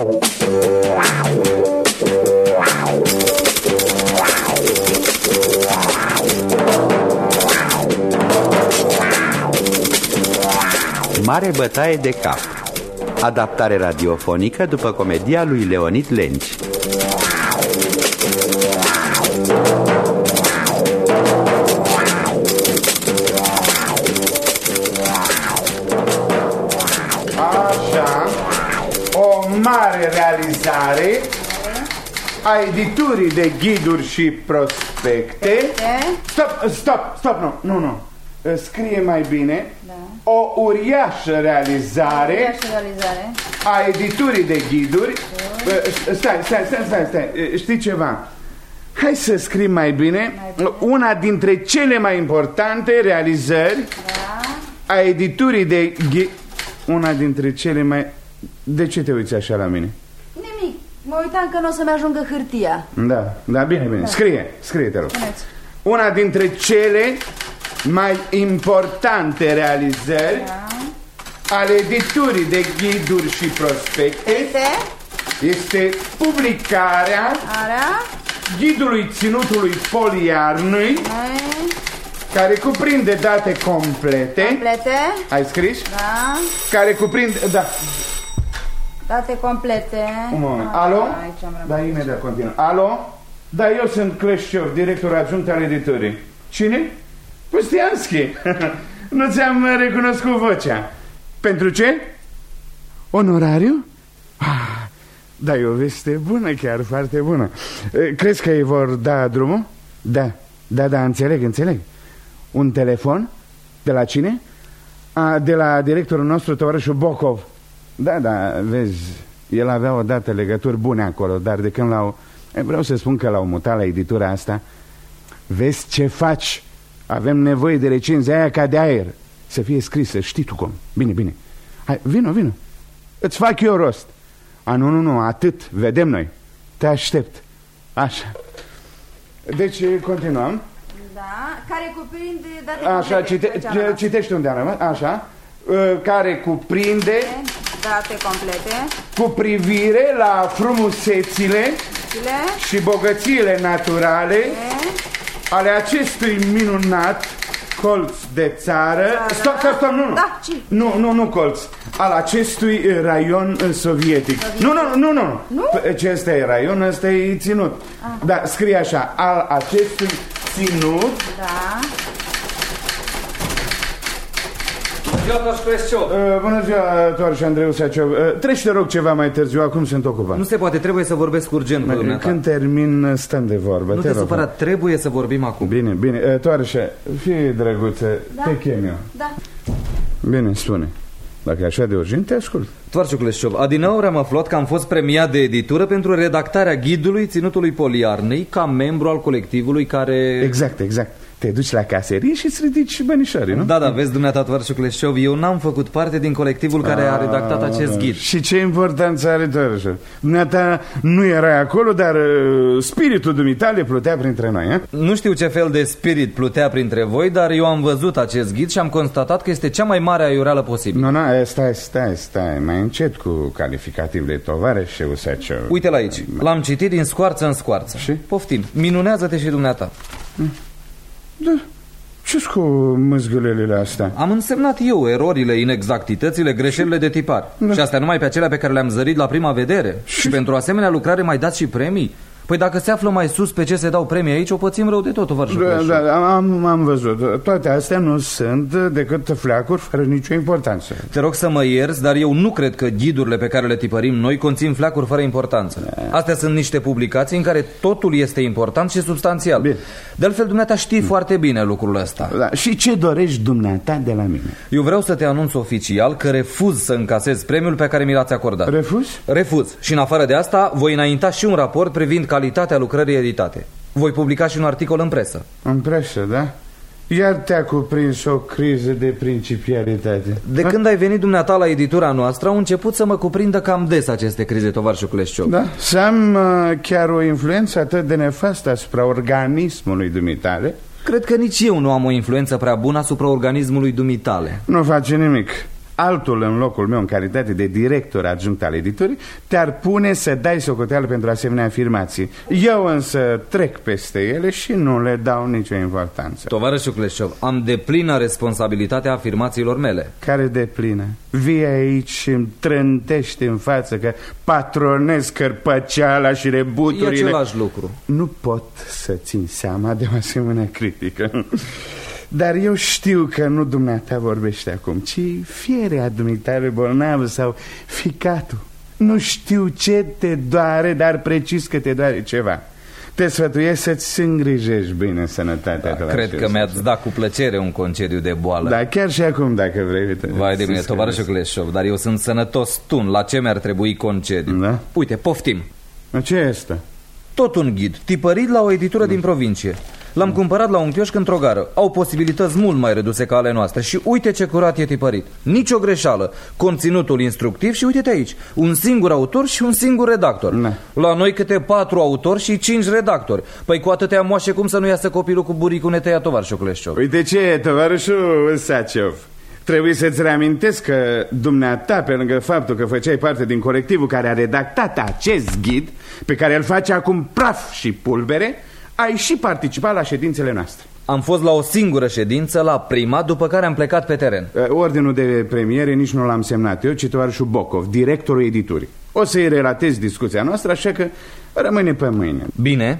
Mare bătaie de cap. Adaptare radiofonică după comedia lui Leonid Lenci. Așa, o mare realizare a editurii de ghiduri și prospecte. Stop, nu. Scrie mai bine. Da. O uriașă realizare a editurii de ghiduri. Stai. Știi ceva? Hai să scrii mai bine. Una dintre cele mai importante realizări a editurii de ghiduri. Una dintre cele mai... De ce te uiți așa la mine? Nimic, mă uitam că nu o să-mi ajungă hârtia. Da, bine. Da. Scrie, te rog. Una dintre cele mai importante realizări ale editurii de ghiduri și prospecte este publicarea ghidului ținutului Poliarnei, care cuprinde date complete. Ai scris? Da. Care cuprinde... Da. Date complete. Alo? Da, imediat continuă. Alo? Da, eu sunt Cleșciov, director adjunct al editurii. Cine? Pustianski. Nu ți-am recunoscut vocea. Pentru ce? Onorariu? Da, e o veste bună, chiar foarte bună. Crezi că îi vor da drumul? Da, înțeleg. Un telefon? De la cine? De la directorul nostru, tovarășul Bocov. Da, vezi, el avea odată legături bune acolo, dar de când l-au... Vreau să spun că l-au mutat la editura asta. Vezi ce faci? Avem nevoie de recenzia aia ca de aer, să fie scrisă, știi tu cum. Bine. Hai, vino. Îți fac eu rost. Nu, atât, vedem noi. Te aștept. Așa. Deci, continuăm. Da, care cuprinde date complete. Așa, citește unde am rămas. Așa. Care cuprinde date complete cu privire la frumusețile și bogățiile naturale ale acestui minunat colț de țară. Stop, nu. Da, nu colț. Al acestui raion sovietic. Nu. Ce ăsta e raion, ăsta e ținut. Da, scrie așa. Al acestui ținut. Da. Bună ziua, tovarăș Andreu Saciov. Treci, te rog, ceva mai târziu, acum sunt ocupat. Nu se poate, trebuie să vorbesc urgent cu dumneata. Când termin, stăm de vorbă. Nu te supăra, trebuie să vorbim acum. Bine, tovarășe, fii drăguță, te chem eu. Da. Bine, spune. Dacă e așa de urgent, te ascult. Tovarășul Cleșciov, adineauri am aflat că am fost premiat de editură pentru redactarea ghidului ținutului Poliarnei ca membru al colectivului care... Exact. Te duci la caserie și îți ridici bănișorii, nu? Da, vezi, dumneata, tovarășul Cleșciov, eu n-am făcut parte din colectivul care a redactat acest ghid. Și ce importanță are, tovarășul? Dumneata nu erai acolo, dar spiritul dumitale plutea printre noi, eh? Nu știu ce fel de spirit plutea printre voi, dar eu am văzut acest ghid și am constatat că este cea mai mare aiureală posibilă. Nu, stai, mai încet cu calificativele, tovarășe Usaciov. Uite-l aici, l-am citit din scoarță în scoarță. Și? Poftim, minunează-te și dumneata. Da, ce-s cu măzgălelele astea? Am însemnat eu erorile, inexactitățile, greșelile de tipar. Și astea numai pe acelea pe care le-am zărit la prima vedere. Și pentru asemenea lucrare mai dați și premii? Păi dacă se află mai sus pe ce se dau premii aici, o pățim rău de tot, tovarășul. Da, am văzut. Toate astea nu sunt decât fleacuri fără nicio importanță. Te rog să mă ierți, dar eu nu cred că ghidurile pe care le tipărim noi conțin fleacuri fără importanță. Astea sunt niște publicații în care totul este important și substanțial. Bine. De altfel, dumneata știi foarte bine lucrul ăsta. Da. Și ce dorești dumneata de la mine? Eu vreau să te anunț oficial că refuz să încasez premiul pe care mi l-ați acordat. Refuz. Și în afară de asta, voi înainta și un raport privind calitatea lucrării editate. Voi publica și un articol în presă. În presă, da? Iar te-a cuprins o criză de principialitate. De când ai venit dumneata la editura noastră, au început să mă cuprindă cam des aceste crize, tovarășul Cleșciov. Da? Să am chiar o influență atât de nefastă asupra organismului dumitale? Cred că nici eu nu am o influență prea bună asupra organismului dumitale. Nu face nimic. altul în locul meu în calitate de director adjunct al editurii te-ar pune să dai socoteală pentru asemenea afirmații. Eu însă trec peste ele și nu le dau nicio importanță. Tovarășul Cleșov, am deplină responsabilitatea afirmațiilor mele. Care deplină? Vii aici și îmi trântești în față că patronez cărpăceala și rebuturile. E același lucru. Nu pot să țin seama de o asemenea critică. Dar eu știu că nu dumneata vorbește acum, ci fierea dumitare bolnavă sau ficatul. Nu știu ce te doare, dar precis că te doare ceva. Te sfătuiesc să-ți îngrijești bine sănătatea. Da, cred că mi-ați dat cu plăcere un concediu de boală. Da, chiar și acum, dacă vrei. Vai de mine, tovarășul Cleșov, dar eu sunt sănătos tun. La ce mi-ar trebui concediu? Da? Uite, poftim. Ce este? Tot un ghid, tipărit la o editură din provincie. L-am cumpărat la un chioșc într-o gară. Au posibilități mult mai reduse ca ale noastre. Și uite ce curat e tipărit. Nici o greșeală. Conținutul instructiv și uite-te aici. Un singur autor și un singur redactor. La noi câte 4 autori și 5 redactori. Păi cu atâtea moașe cum să nu iasă copilul cu buricul netăia, tovarășul Cleșov? Uite ce, tovarășul Saciov, trebuie să-ți reamintesc că dumneata, pe lângă faptul că făceai parte din colectivul care a redactat acest ghid, pe care îl face acum praf și pulbere, ai și participat la ședințele noastre. Am fost la o singură ședință, la prima, după care am plecat pe teren. Ordinul de premiere nici nu l-am semnat eu, ci tovarășul Bocov, directorul editurii. O să-i relatez discuția noastră, așa că rămâne pe mâine. Bine.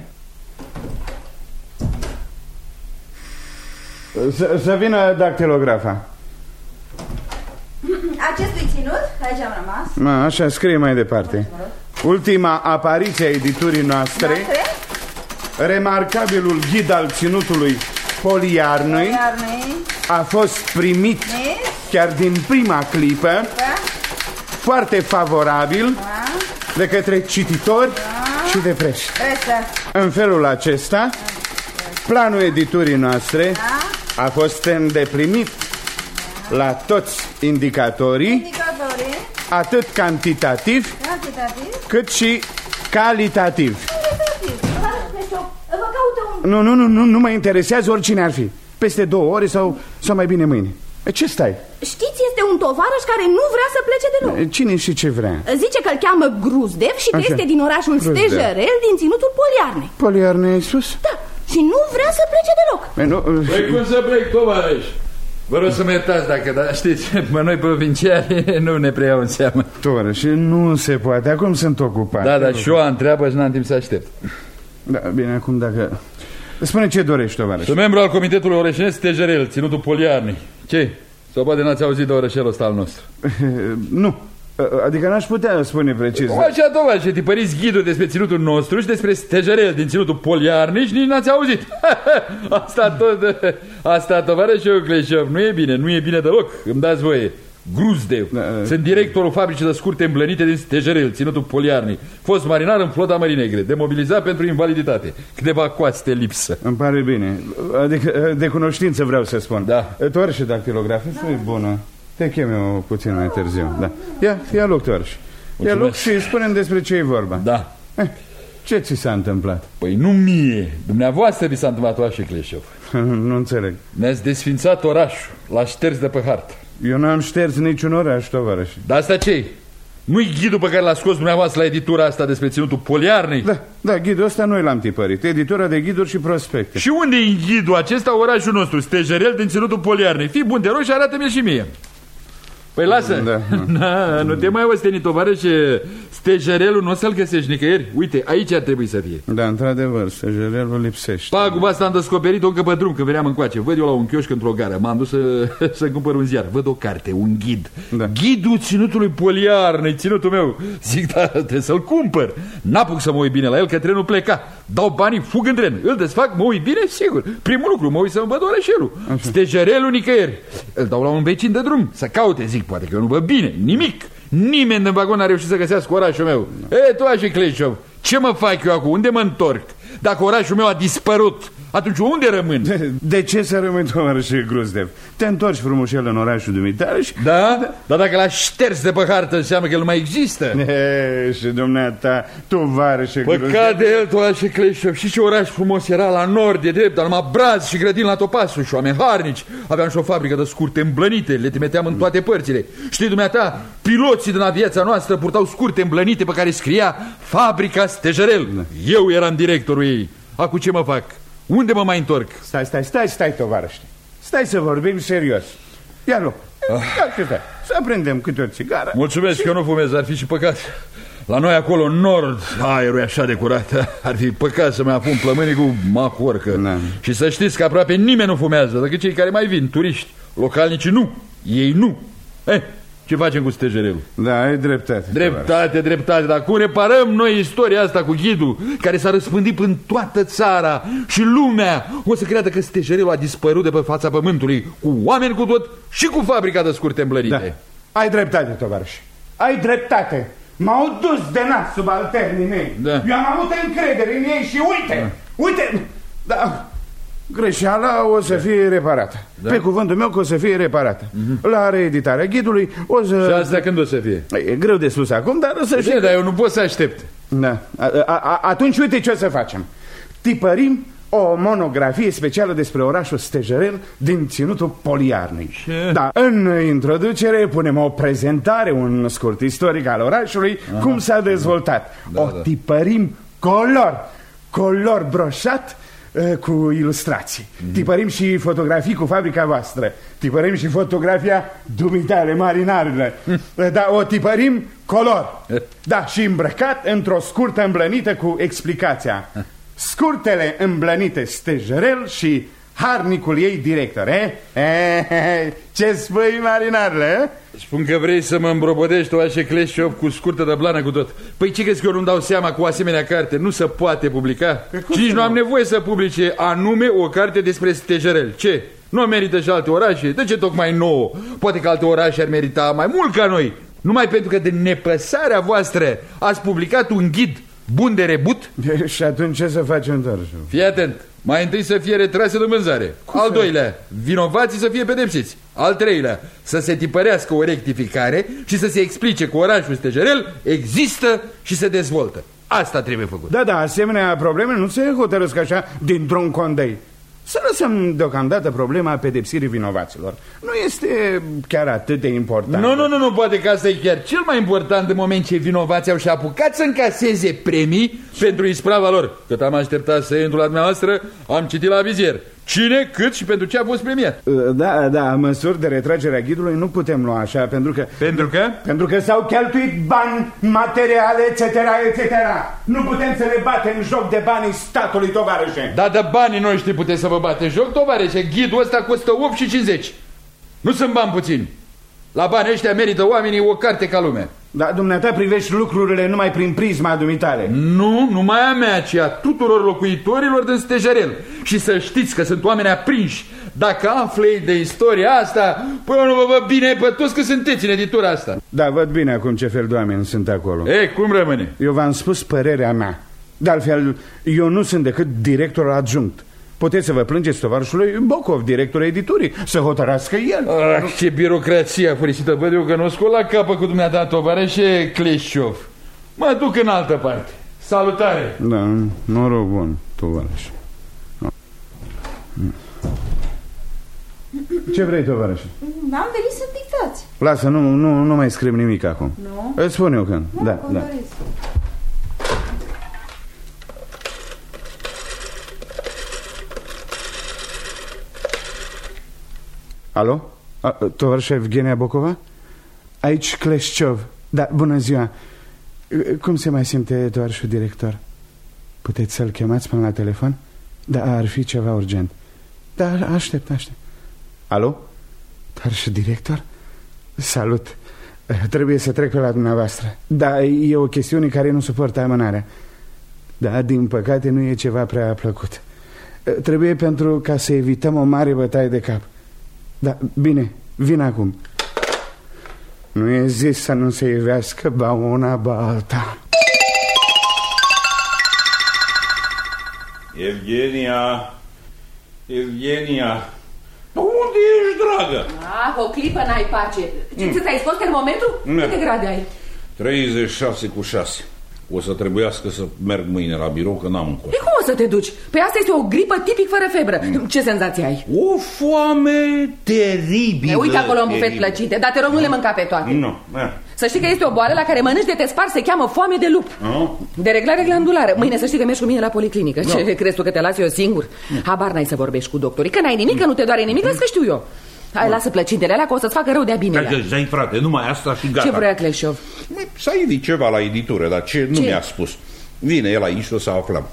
Să vină dactilografa. Acestui ținut, aici am rămas. Așa, scrie mai departe. Ultima apariție a editurii noastre, remarcabilul ghid al ținutului Poliarnăi, a fost primit chiar din prima clipă foarte favorabil de către cititori și de presă. În felul acesta, planul editurii noastre a fost îndeplinit la toți indicatorii, atât cantitativ cât și calitativ. Nu mă interesează oricine ar fi. Peste 2 ore sau mai bine mâine. Ce stai? Știți, este un tovarăș care nu vrea să plece deloc. Cine și ce vrea? Zice că îl cheamă Gruzdev și că este din orașul Stejerel, din ținutul Poliarnei. Poliarnei ai spus? Da, și nu vrea să plece deloc. Păi cum să plec, tovarăș? Vă rog să mă iertați dacă, dar știți, noi provinciali nu ne preiau în seamă. Tovarăș, nu se poate, acum sunt ocupat. Da, dar și eu am treabă și n-am timp să aștept. Da, bine, acum dacă... Spune ce dorești, tovarăș. Sunt membru al Comitetului Orășenesc Stejerel, ținutul Poliarnei. Ce? Sau poate n-ați auzit de orășelul ăsta al nostru? Nu. Adică n-aș putea spune precis. Așa, tovarășe, tipăriți ghidul despre ținutul nostru și despre Stejerel din ținutul Poliarnei și nici n-ați auzit. Asta, tovarășe Cleșov, nu e bine deloc. Îmi dați voie. Gruzdev. Sunt directorul fabricii de scurte îmblănite din Stejerel, ținutul Poliarnei. Fost marinar în flota Mării Negre, demobilizat pentru invaliditate. Câteva coaste lipsă. Îmi pare bine. Adică de cunoștință vreau să spun. Da. Tovarășe dactilografie, fii bună. Te chem eu puțin mai târziu. Da. Ia loc, tovarășe. Ia loc și spune-mi despre ce e vorba. Da. Ce ți s-a întâmplat? Păi nu mie, dumneavoastră vi s-a întâmplat orașul Cleșov. Nu înțeleg. Ne-ați desfințat orașul, l-a șters de pe hartă. Eu n-am șters niciun oraș, tovarășe. Dar asta ce-i? Nu-i ghidul pe care l-a scos dumneavoastră la editura asta despre ținutul Poliarnei? Da, ghidul ăsta noi l-am tipărit. Editura de ghiduri și prospecte. Și unde e ghidul acesta, orașul nostru, Stejerel din ținutul Poliarnei? Fii bun de rog și arată-mi și mie. Păi lasă. Nu te mai osteni, tovarășe. Stejerelul nu o să-l găsești nicăieri. Uite, aici ar trebui să fie. Da, într-adevăr, Stejerelul lipsește. Paguba asta am descoperit-o încă pe drum când veneam încoace. Văd eu la un chioșc într-o gară. M-am dus să cumpăr un ziar. Văd o carte, un ghid. Ghidul ținutului Poliarnei, ținutul meu. Zic, da, trebuie să-l cumpăr. N-apuc să mă uit bine la el, că trenul pleca. Dau banii, fug în tren. Îl desfac, mă uit bine, sigur. Primul lucru, mă uit să-mi văd orășelul. Stejerelul nicăieri. Îl dau la un vecin de drum să caute, zic, poate că eu nu văd bine, nimic. Nimeni din vagon n-a reușit să găsească orașul meu. Tu așa, Cleșov, ce mă fac eu acum? Unde mă întorc? Dacă orașul meu a dispărut, Atunci unde rămân? De ce să rămâi, tovarășe Gruzdev? Te întorci frumușel în orașul dumitare și... Da? Dar dacă l-a șters de pe hartă, înseamnă că el nu mai există. Și dumneata, tovarășe Gruzdev... Păcat de el, tovarășe Kleșov. Și ce oraș frumos era la nord, de drept, dar numai brazi și grădini la Topasul și oameni harnici. Aveam și o fabrică de scurte îmblănite, le trimiteam în toate părțile. Știi, dumneata, piloții din aviația noastră purtau scurte îmblănite pe care scria Fabrica Stejerel. Eu eram directorul ei. Acum ce mă fac? Unde mă mai întorc? Stai, tovarăște. Stai să vorbim serios. Ia loc. Să prindem câte o țigară. Mulțumesc că eu nu fumez, ar fi și păcat. La noi acolo, în nord, aerul e așa de curat. Ar fi păcat să-mi afun plămânii cu macorcă. Și să știți că aproape nimeni nu fumează, decât cei care mai vin, turiști. Localnicii nu, ei nu. Ce facem cu stejerelul? Da, ai dreptate. Dreptate, dar cum reparăm noi istoria asta cu ghidul, care s-a răspândit în toată țara și lumea o să creadă că stejerelul a dispărut de pe fața pământului, cu oameni cu tot și cu fabrica de scurte îmblărite. Da. Ai dreptate, tovarăș. Ai dreptate. M-au dus de nas subalternii mei. Da. Eu am avut încredere în ei și uite, da, greșeala o să fie reparată. Pe cuvântul meu că o să fie reparată. La reeditarea ghidului o să... Și asta când o să fie? E greu de spus acum, dar o să știi. Dar eu nu pot să aștept. Da. Atunci uite ce o să facem. Tipărim o monografie specială despre orașul Stejerel din ținutul Poliarnic. Da, în introducere punem o prezentare, un scurt istoric al orașului, cum s-a dezvoltat. Tipărim color broșat cu ilustrații. Tipărim și fotografii cu fabrica voastră. Tipărim și fotografia dumitale, marinarile. Da, o tipărim color. Da, și îmbrăcat într-o scurtă îmblănită cu explicația. Scurtele îmblănite Stejerel și harnicul ei director, Ce spui, marinarele? Spun că vrei să mă îmbrobodești, tovarășe Kleșov, cu scurtă de blană cu tot. Păi ce crezi că eu nu-mi dau seama cu o asemenea carte? Nu se poate publica? Și nici nu am nevoie să publice anume o carte despre Stejerel. Ce? Nu merită și alte orașe? De ce tocmai nouă? Poate că alte orașe ar merita mai mult ca noi. Numai pentru că de nepăsarea voastră ați publicat un ghid bun de rebut? Și atunci ce să facem, tovarășe? Fii atent. Mai întâi să fie retrase de vânzare. Al doilea, vinovații să fie pedepsiți. Al treilea, să se tipărească o rectificare și să se explice că orașul Stejerel există și se dezvoltă. Asta trebuie făcut. Da, asemenea probleme nu se hotărăsc așa dintr-un condei. Să lăsăm deocamdată problema pedepsirii vinovaților. Nu este chiar atât de important. Nu, poate că asta e chiar cel mai important în moment ce vinovații au și apucat să încaseze premii pentru isprava lor. Cât am așteptat să intru la dumneavoastră, am citit la vizier cine, cât și pentru ce a fost premiat. Da, măsuri de retragere a ghidului nu putem lua așa, pentru că... Pentru că s-au cheltuit bani, materiale, etc. Nu putem să ne batem joc de banii statului, tovarășe. Da, de banii noștri puteți să vă bate joc, tovarășe. Ghidul ăsta costă 8,50. Nu sunt bani puțini. La banii ăștia merită oamenii o carte ca lumea. Da, dumneata privești lucrurile numai prin prisma dumitale. Nu, numai a mea, ci a tuturor locuitorilor din Stejerel. Și să știți că sunt oameni aprinși. Dacă aflei de istoria asta, păi eu nu vă văd bine pe toți că sunteți în editura asta. Da, văd bine acum ce fel de oameni sunt acolo. Cum rămâne? Eu v-am spus părerea mea. De altfel, eu nu sunt decât director adjunct. Puteți să vă plângeți tovarășului Bocov, directorul editurii, să hotărască el. Ce birocrație afericită. Văd eu că nu scol la capă cu dumneata, tovarășe Kleșov. Mă duc în altă parte. Salutare. Da, noroc bun, tovarăș. Ce vrei, tovarăș? Am venit să dictați. Lasă, nu mai scriu nimic acum. Nu? Îți spun eu când. Da. Alo? Tovarăș Evgenia Bocova? Aici Kleșov. Da, bună ziua. Cum se mai simte tovarășul director? Puteți să-l chemați până la telefon? Da, ar fi ceva urgent. Da, aștept. Alo? Tovarășul director? Salut. Trebuie să trec pe la dumneavoastră. Da, e o chestiune care nu suportă amânarea. Da, din păcate nu e ceva prea plăcut. Trebuie pentru ca să evităm o mare bătaie de cap. Da, bine, vin acum. Nu e zis să nu se ivească ba una, ba alta. Evgenia, Evgenia, unde ești, dragă? O clipă n-ai pace. Ce ți-ai scos termometru? Câte grade ai? 36,6. O să trebuiască să merg mâine la birou, că n-am încotro. De cum o să te duci? Păi asta este o gripă tipic fără febră. Ce senzație ai? O foame teribilă. Uite acolo în bufet plăcinte, dar te rog, nu le mânca pe toate. Nu. Să știi că este o boală la care mănânci de te spar, se cheamă foame de lup. De reglare glandulară. Mâine să știi că mergi cu mine la policlinică. Ce crezi tu, că te las eu singur? Habar n-ai să vorbești cu doctorii. Că n-ai nimic, că nu te doare nimic, las că știu eu. Hai, lasă plăcintele alea, că o să-ți facă rău de-a binelea. Hai, frate, numai asta și gata. Ce vrea Cleșov? S-a idit ceva la editură, dar nu mi-a spus. Vine el aici, o să aflăm.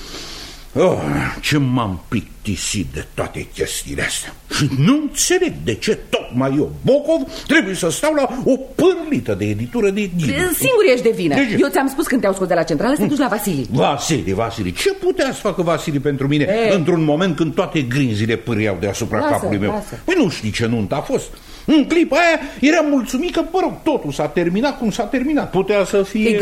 Ce m-am plictisit de toate chestiile astea. Și nu înțeleg de ce tocmai eu, Bocov, trebuie să stau la o pârlită de editură de ghiduri. Singur ești de vină. Eu ți-am spus când te-au scos de la centrală să te duci la Vasili. Vasili. Ce putea să facă Vasili pentru mine într-un moment când toate grinzile pârâiau deasupra capului meu? Păi nu știi ce nuntă a fost. În clipa aia eram mulțumit că, totul s-a terminat cum s-a terminat. Putea să fie...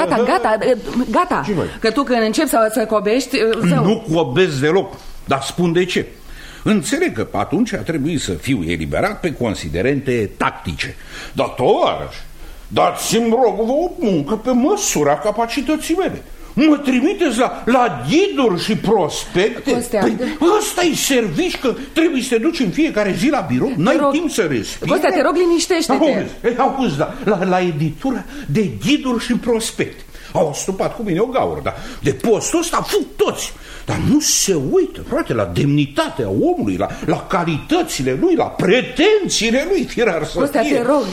Gata. Că tu când începi să cobești... Nu cobesc deloc, dar spun de ce. Înțeleg că atunci a trebuit să fiu eliberat pe considerente tactice. Dar, tovarăși, dați-mi, rog, o muncă pe măsura capacității mele. Mă trimiteți la ghiduri și prospecte? Păi, ăsta-i servici, că trebuie să te duci în fiecare zi la birou. N-ai timp să respiri. Costea, te rog, liniștește-te. Auzi, la editura de ghiduri și prospecte au stupat cu mine o gaură, dar de postul ăsta fug toți. Dar nu se uită, frate, la demnitatea omului, la calitățile lui, la pretențiile lui, firar să fie. Costea, te rog.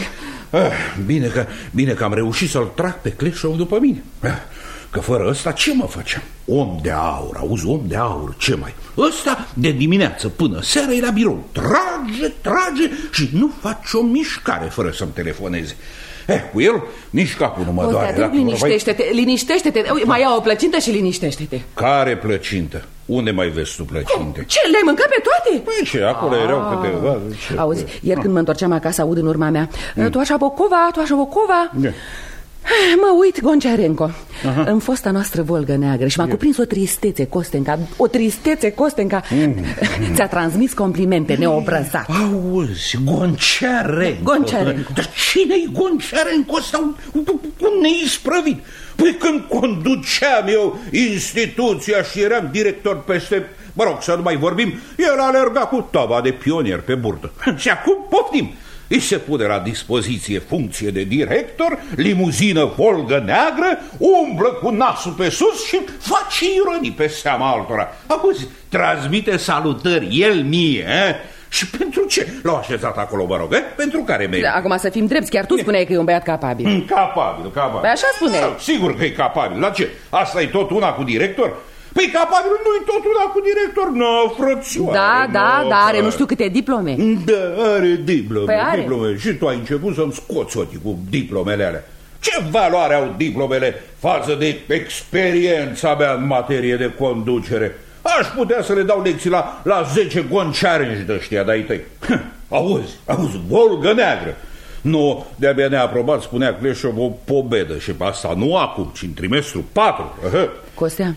Bine că am reușit să-l trag pe Cleșov după mine. Că fără ăsta ce mă făceam? Om de aur, auzi, om de aur, ce mai? Ăsta de dimineață până seara e la birou. Trage și nu face o mișcare fără să-mi telefoneze. Cu el nici capul nu mă doare. Liniștește-te. Mai ia o plăcintă și liniștește-te. Care plăcintă? Unde mai vezi tu plăcinte? Ce, le-ai mâncat pe toate? Păi ce, acolo erau câteva. Auzi, ieri când mă întorceam acasă, aud în urma mea: tu așa Bocova. Mă uit, Goncearenco, în fosta noastră Volgă Neagră, și m-a cuprins o tristețe, Costenca. Ți-a transmis complimente neobrăzat. Auzi, Goncearenco. Dar cine-i Goncearenco ăsta? Un neisprăvit. Păi când conduceam eu instituția și eram director peste, să nu mai vorbim, el alerga cu taba de pionier pe burtă. Și acum poftim. Îi se pune la dispoziție funcție de director, limuzină Volgă Neagră, umblă cu nasul pe sus și face ironii pe seama altora. Auzi, transmite salutări el mie, Și pentru ce l-au așezat acolo, mă rog, Pentru care merită? Acum să fim drepți, chiar tu spuneai că e un băiat capabil. Capabil. Păi așa spuneai. Sigur că e capabil. La ce? Asta e tot una cu director? Păi capabil nu-i tot una cu director. Nu, frățioare. Da, are nu știu câte diplome. Da, are diplome. Păi are. Diplome. Și tu ai început să-mi scoți ochii cu diplomele alea. Ce valoare au diplomele față de experiența mea în materie de conducere? Aș putea să le dau lecții la 10 goncearenși de ăștia de-ai tăi. Auzi, Volgă Neagră. Nu, de-abia neaprobat, spunea Cleșov, o pobedă. Și pe asta nu acum, ci în trimestru 4. Costea,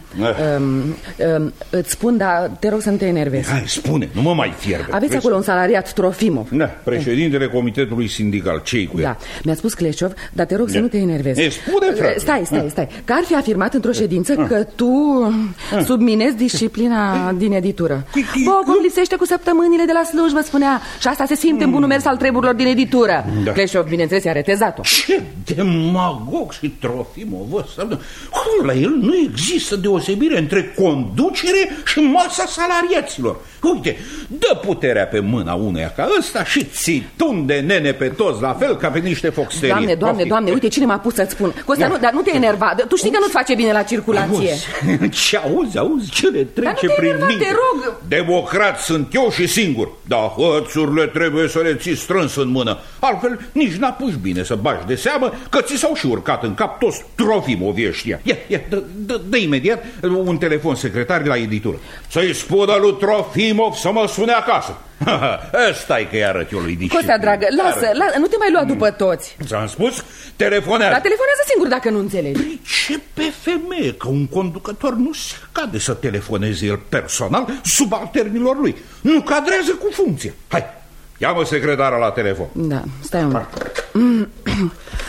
îți spun, dar te rog să nu te enervezi. Hai, spune, nu mă mai fierbe. Aveți acolo un salariat, Trofimov. Da, președintele comitetului sindical. Ce-i cu el? Da, mi-a spus Cleșov, dar te rog să nu te enervezi. Spune, frate. Stai, că ar fi afirmat într-o ședință că tu subminezi disciplina din editură. Bocov lipsește cu săptămânile de la slujbă, spunea, și asta se simte în bunul mers al treburilor din editură. Cleșov, bineînțeles, i-a retezat-o. Ce demagog și Trofimov ăsta. La el nu există deosebire între conducere și masa salariaților. Uite, dă puterea pe mâna uneia ca ăsta și ții tunde nene pe toți la fel ca pe niște foxterii. Doamne, uite cine m-a pus să-ți spun. Costea, dar nu te enerva. Tu știi că nu-ți face bine la circulație. Auzi, ce le trece prin minte. Te rog. Democrat sunt eu și singur. Dar hățurile trebuie să le ții strâns în mână. Altfel nici n-apuci bine să bagi de seamă că ți s-au și urcat în cap toți Trofimovi ăștia. Ia, dă imediat un telefon secretar la editură. Să-i spună lui Trofimov să mă sune acasă. Stai că-i arăt eu lui disciplină. Costea, dragă, lasă, nu te mai lua după toți. Ți-am spus, telefonează. Dar telefonează singur dacă nu înțelegi. Ce pe femeie, că un conducător nu se cade să telefoneze el personal subalternilor lui. Nu cadrează cu funcția. Hai, ia-mă secretara la telefon. Da, stai un pic.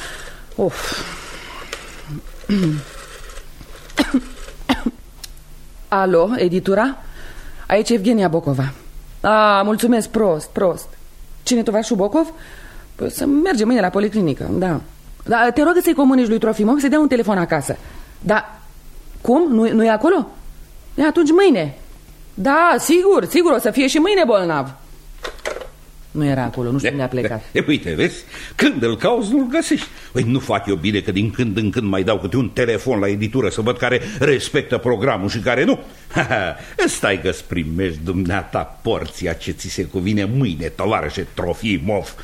Alo, editura? Aici Evgenia Bocova. Mulțumesc, prost. Cine, tovarășul Bocov? Păi să mergem mâine la policlinică, da. Dar te rog să-i comunici lui Trofimov să dea un telefon acasă. Da, cum? Nu e acolo? Atunci mâine. Da, sigur, o să fie și mâine bolnav. Nu era acolo, nu știu unde a plecat. Uite, vezi, când îl cauți, nu-l găsești. Păi nu fac eu bine că din când în când mai dau câte un telefon la editură să văd care respectă programul și care nu. Stai că-ți primești dumneata porția ce ți se cuvine mâine, tovarășe Trofimov.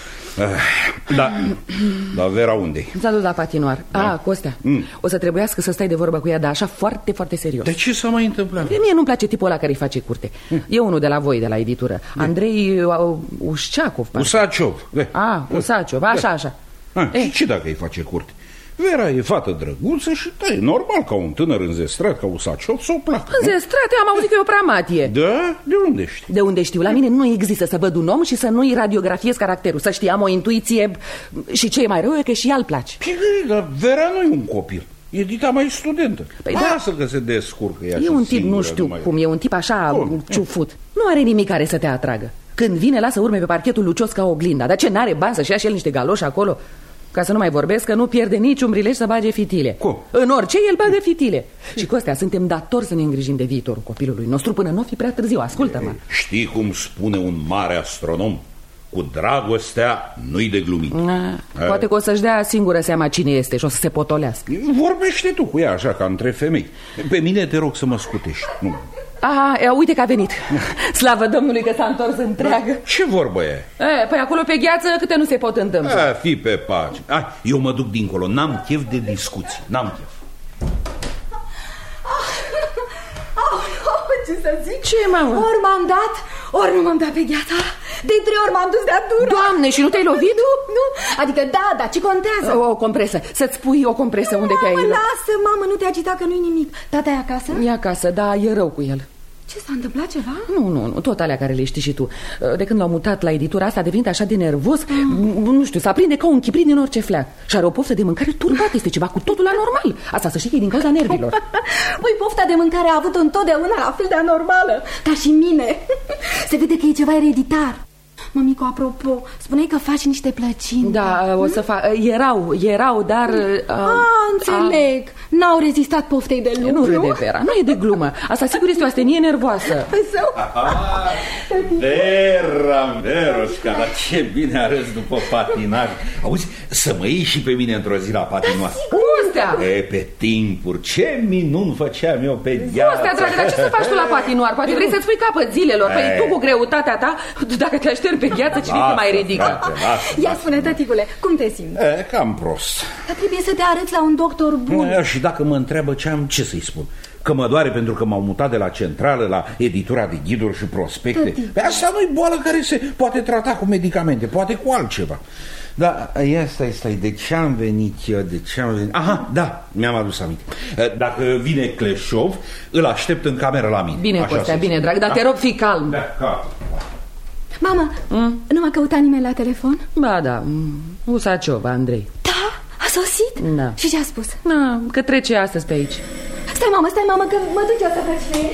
Da, Vera unde-i? S-a dus la patinoar. Costea, o să trebuiască să stai de vorbă cu ea, dar așa foarte, foarte serios. De ce s-a mai întâmplat? Mie nu-mi place tipul ăla care îi face curte. E unul de la voi, de la editură. Andrei Ușceacov. Usaciov. Usaciov, așa. Și ce dacă îi face curte? Vera e fată drăguță și e normal ca un tânăr înzestrat ca Usaciov să o placă. Înzestrat? Eu am auzit că e o pramatie. Da? De unde știi? De unde știu? La mine nu există să văd un om și să nu-i radiografiez caracterul. Să știi, am o intuiție și ce e mai rău e că și ea îl place. Dar Vera nu e un copil. E dita mai studentă. Lasă că se descurcă ea. E un tip, nu știu cum, e un tip așa ciufut. Nu are nimic care să te atragă. Când vine, lasă urme pe parchetul lucios ca oglinda. Dar ce, n-are bani să-și ia și el niște galoși acolo? Ca să nu mai vorbesc că nu pierde niciun brilej să bage fitile. Cum? În orice el bagă fitile. Și Costea, suntem datori să ne îngrijim de viitorul copilului nostru până nu o fi prea târziu. Ascultă-mă. Știi cum spune un mare astronom? Cu dragostea nu-i de glumit. Poate că o să-și dea singură seama cine este și o să se potolească. Vorbește tu cu ea așa ca între femei. Pe mine te rog să mă scutești. Uite că a venit. Slavă Domnului că s-a întors întreagă. Ce vorbă e? Păi acolo pe gheață câte nu se pot întâmpla. Fii pe pace. Eu mă duc dincolo, n-am chef de discuții. N-am chef. Ce să zic? Ce, mamă? Ori m-am dat, ori nu m-am dat pe gheața. De 3 ori m-am dus de-a dură. Doamne, și nu te-ai lovit? Nu, adică da, ce contează? O compresă, să-ți pui o compresă unde te-ai... Lasă, mamă, nu te agita că nu-i nimic. Tata e acasă? E acasă, da, e rău cu el. Ce, s-a întâmplat ceva? Nu, tot alea care le știi și tu. De când l-au mutat la editura asta a devenit așa de nervos, nu știu, s-a prinde ca un chiprit din orice fleac. Și are o poftă de mâncare turbată, este ceva cu totul anormal. Asta să știi că e din cauza nervilor. Păi pofta de mâncare a avut-o întotdeauna la fel de anormală. Dar și mine. Se vede că e ceva ereditar. Mămico, apropo, spuneai că faci niște plăcini. Da, o să fac. Erau, dar... Înțeleg. N-au rezistat poftei de lucru. Nu râde, Vera, nu e de glumă. Asta sigur este o astenie nervoasă. Veroșca, dar ce bine arăți după patinaj. Auzi, să mă iei și pe mine într-o zi la patinoar. Costea! Pe timpuri, ce minuni făceam eu pe gheață. Costea, dragă, dar ce să faci tu la patinoar? Poate vrei să-ți pui capăt zilelor. Păi tu cu greutatea ta, dacă te aștergi pe gheață, cine te mai ridică? Ia spune, tăticule, cum te simți? Cam prost. Dar trebuie să te arăți la un doctor bun. Și dacă mă întreabă ce am, ce să-i spun? Că mă doare pentru că m-au mutat de la centrală la editura de ghiduri și prospecte. Pe asta nu-i boală care se poate trata cu medicamente, poate cu altceva. Da, stai, de ce am venit eu, Aha, da, mi-am adus aminte. Dacă vine Cleșov, îl aștept în cameră la mine. Bine, Costea, bine, drag, dar te rog, fii calm. Da, Mama, nu m-a căutat nimeni la telefon? Ba da, Usaciov, Andrei. Da? A sosit? Da. Și ce a spus? Că trece astăzi pe aici. Stai, mamă, că mă duc eu să faci fie.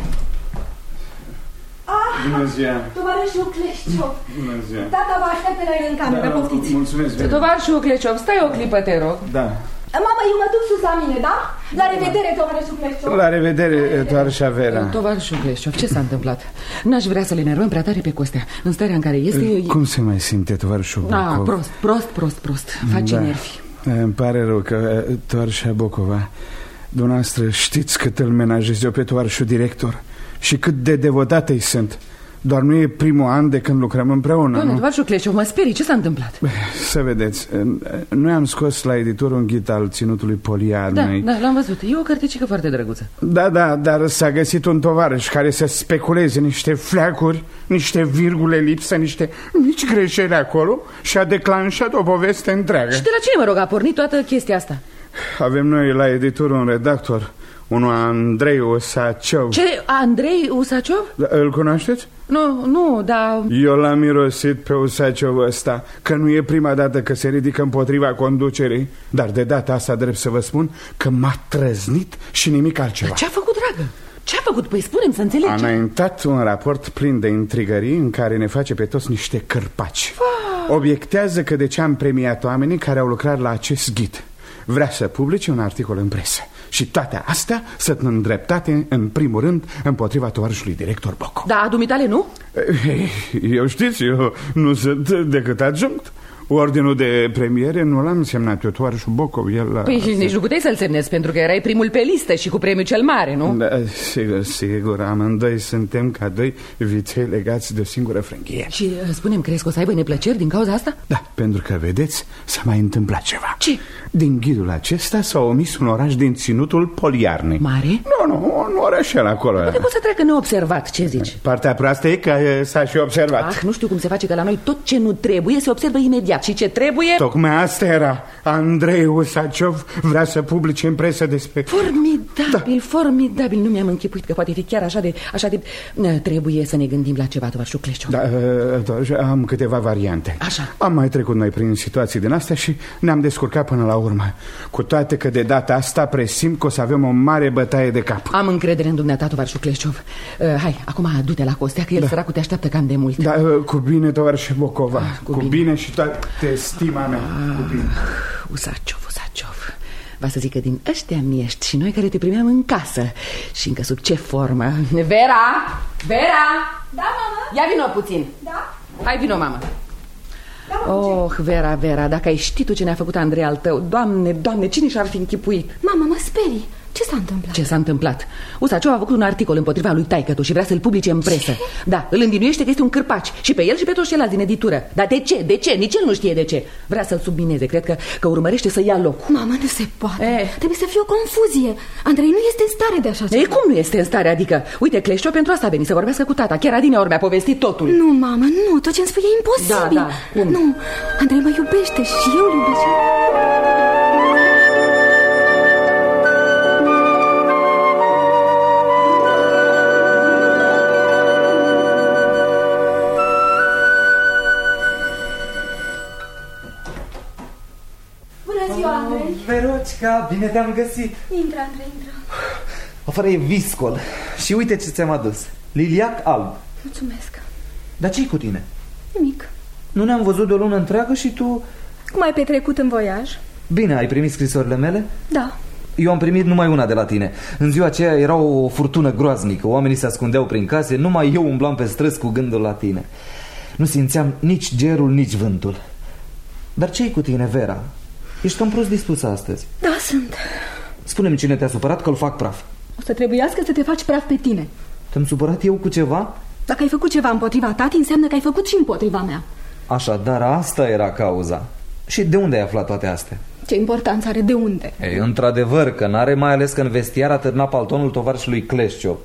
Bună ziua. Tovarășul Cleșov. Bună ziua. Tata vă așteaptă la el în cameră, poftiți. Mulțumesc. Tovarășul Cleșov, stai o clipă, te rog. Da. Mama, eu mă duc sus la mine, da? La revedere, tovarășul Cleșov. La revedere, tovarășa Vera. Tovarășul Cleșov, ce s-a întâmplat? N-aș vrea să le nervăm prea tare pe Costea. În starea în care este... Cum se mai simte tovarășul Bocov? Prost. Face nervi. Îmi pare rău că tovarășa Bocova, dumneavoastră știți cât îl menajez eu pe tovarășul director și cât de devotată-i sunt. Doar nu e primul an de când lucrăm împreună. Doamne, tovarășul Cleșov, mă sperii, ce s-a întâmplat? Să vedeți, noi am scos la editor un ghid al ținutului Poliarnei. Da, l-am văzut, e o cărticică foarte drăguță. Da, dar s-a găsit un tovarăș care să speculeze niște fleacuri, niște virgule lipsă, niște mici greșeli acolo și a declanșat o poveste întreagă. Și de la cine, mă rog, a pornit toată chestia asta? Avem noi la editură un redactor, unul Andrei Usaciov. Ce? Andrei Usaciov? Da, îl cunoașteți? Nu, dar... Eu l-am mirosit pe Usaciov ăsta, că nu e prima dată că se ridică împotriva conducerii. Dar de data asta, drept să vă spun, că m-a trăznit și nimic altceva. Ce-a făcut, dragă? Ce-a făcut? Păi spune-mi să înțeleg. A înaintat un raport plin de intrigării în care ne face pe toți niște cârpaci. Obiectează că de ce am premiat oamenii care au lucrat la acest ghid. Vrea să publice un articol în presă. Și toate astea sunt îndreptate, în primul rând, împotriva tovarășului director Bocov. Da, dumitale nu? Eu știți, eu nu sunt decât adjunct. Ordinul de premiere nu l-am semnat eu, tovarășul Bocov. Păi nici nu puteai să-l semnezi, pentru că erai primul pe listă și cu premiul cel mare, nu? Da, sigur, amândoi suntem ca doi viței legați de o singură frânghie. Și spune-mi, crezi că o să aibă neplăceri din cauza asta? Da, pentru că, vedeți, s-a mai întâmplat ceva. Ce? Din ghidul acesta s-a omis un oraș din ținutul Poliarnei. Mare? Nu, un orașel acolo. Poate poți să treacă neobservat, ce zici? Partea proastă e că s-a și observat. Nu știu cum se face că la noi tot ce nu trebuie se observă imediat. Și ce trebuie? Tocmai asta era. Andrei Usaciov vrea să publice în presă despre... Formidabil, formidabil. Nu mi-am închipuit că poate fi chiar așa de... Trebuie să ne gândim la ceva, tovarășul Cleșciov. Da, am câteva variante. Așa. Am mai trecut noi prin situații din astea și ne-am descurcat până la urmă. Cu toate că de data asta presimt că o să avem o mare bătaie de cap. Am încredere în dumneata, tovarășul Cleșciov. Hai, acum du-te la Costea, că el săracul te așteaptă cam de mult. Da, cu bine, tovarășe Bocova. Cu bine și toate stima mea. Cu bine. Usaciov. Va să zic că din ăștia mi ești și noi care te primeam în casă. Și încă sub ce formă. Vera! Da, mamă? Ia vino puțin. Da? Hai, vino, mamă. Oh, Vera, dacă ai ști tu ce ne-a făcut Andrei al tău. Doamne, cine și-ar fi închipuit? Mama, mă sperii. Ce s-a întâmplat? Ce s-a întâmplat? Usaciov a făcut un articol împotriva lui taică-tu și vrea să-l publice în presă. Ce? Da, îl învinuiește că este un cârpaci. Și pe el și pe toți ceilalți din editură. Dar de ce? Nici el nu știe de ce. Vrea să-l submineze, cred că urmărește să ia loc. Mama, nu se poate. Trebuie să fie o confuzie. Andrei nu este în stare de așa ceva. Cum nu este în stare? Adică, uite, Cleșciov pentru asta a venit să vorbească cu tata. Chiar adineaori mi-a povestit totul. Nu, mamă, nu, tot ce-mi spui e imposibil. Da, cum? Nu, Andrei mă iubește și eu îl iubesc. Verocica, bine te-am găsit. Intră, Andrei, intră. Afară e viscol. Și uite ce ți-am adus. Liliac alb. Mulțumesc. Dar ce-i cu tine? Nimic. Nu ne-am văzut de o lună întreagă și tu... Cum ai petrecut în voiaj? Bine, ai primit scrisorile mele? Da. Eu am primit numai una de la tine. În ziua aceea era o furtună groaznică. Oamenii se ascundeau prin case. Numai eu umblam pe străzi cu gândul la tine. Nu simțeam nici gerul, nici vântul. Dar ce-i cu tine, Vera? Ești cam prost dispusă astăzi. Da, sunt. Spune-mi cine te-a supărat, că-l fac praf. O să trebuiască să te faci praf pe tine. Te-am supărat eu cu ceva? Dacă ai făcut ceva împotriva tati, înseamnă că ai făcut și împotriva mea. Așadar, asta era cauza. Și de unde ai aflat toate astea? Ce importanță are de unde? Ei, într-adevăr că n-are, mai ales că în vestiar a târnat paltonul tovarășului Cleșciov.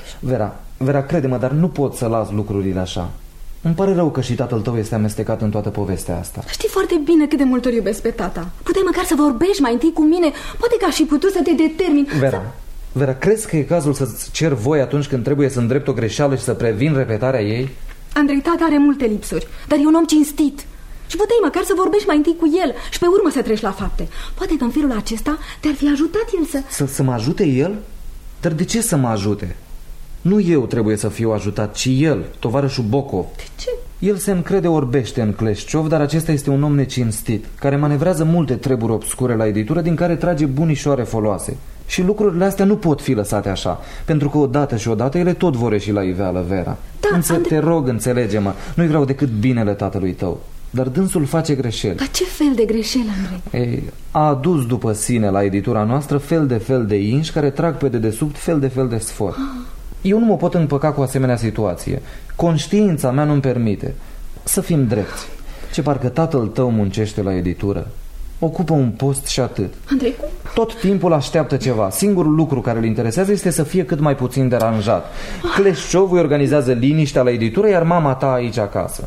Vera, crede-mă, dar nu pot să las lucrurile așa. Îmi pare rău că și tatăl tău este amestecat în toată povestea asta. Știi foarte bine cât de mult îl iubesc pe tata. Puteai măcar să vorbești mai întâi cu mine. Poate că aș fi putut să te determin. Vera, crezi că e cazul să-ți cer voi atunci când trebuie să îndrept o greșeală și să previn repetarea ei? Andrei, tata are multe lipsuri, dar e un om cinstit. Și puteai măcar să vorbești mai întâi cu el și pe urmă să treci la fapte. Poate că în felul acesta te-ar fi ajutat el să mă ajute el? Dar de ce să mă ajute? Nu eu trebuie să fiu ajutat, ci el, tovarășul Bocov. De ce? El se încrede orbește în Cleșciov, dar acesta este un om necinstit, care manevrează multe treburi obscure la editură, din care trage bunișoare foloase. Și lucrurile astea nu pot fi lăsate așa, pentru că odată ele tot vor ieși la iveală, Vera. Da, însă te rog, înțelege-mă, nu-i vreau decât binele tatălui tău. Dar dânsul face greșeli. Dar ce fel de greșeli, Andrei? Ei, a adus după sine la editura noastră fel de inși care trag pe dedesubt fel de sfor. Eu nu mă pot împăca cu asemenea situație. Conștiința mea nu-mi permite. Să fim drepți. Ce parcă tatăl tău muncește la editură. Ocupă un post și atât. Andrei, cum? Tot timpul așteaptă ceva. Singurul lucru care îl interesează este să fie cât mai puțin deranjat. Cleșciov îi organizează liniștea la editură, iar mama ta aici acasă.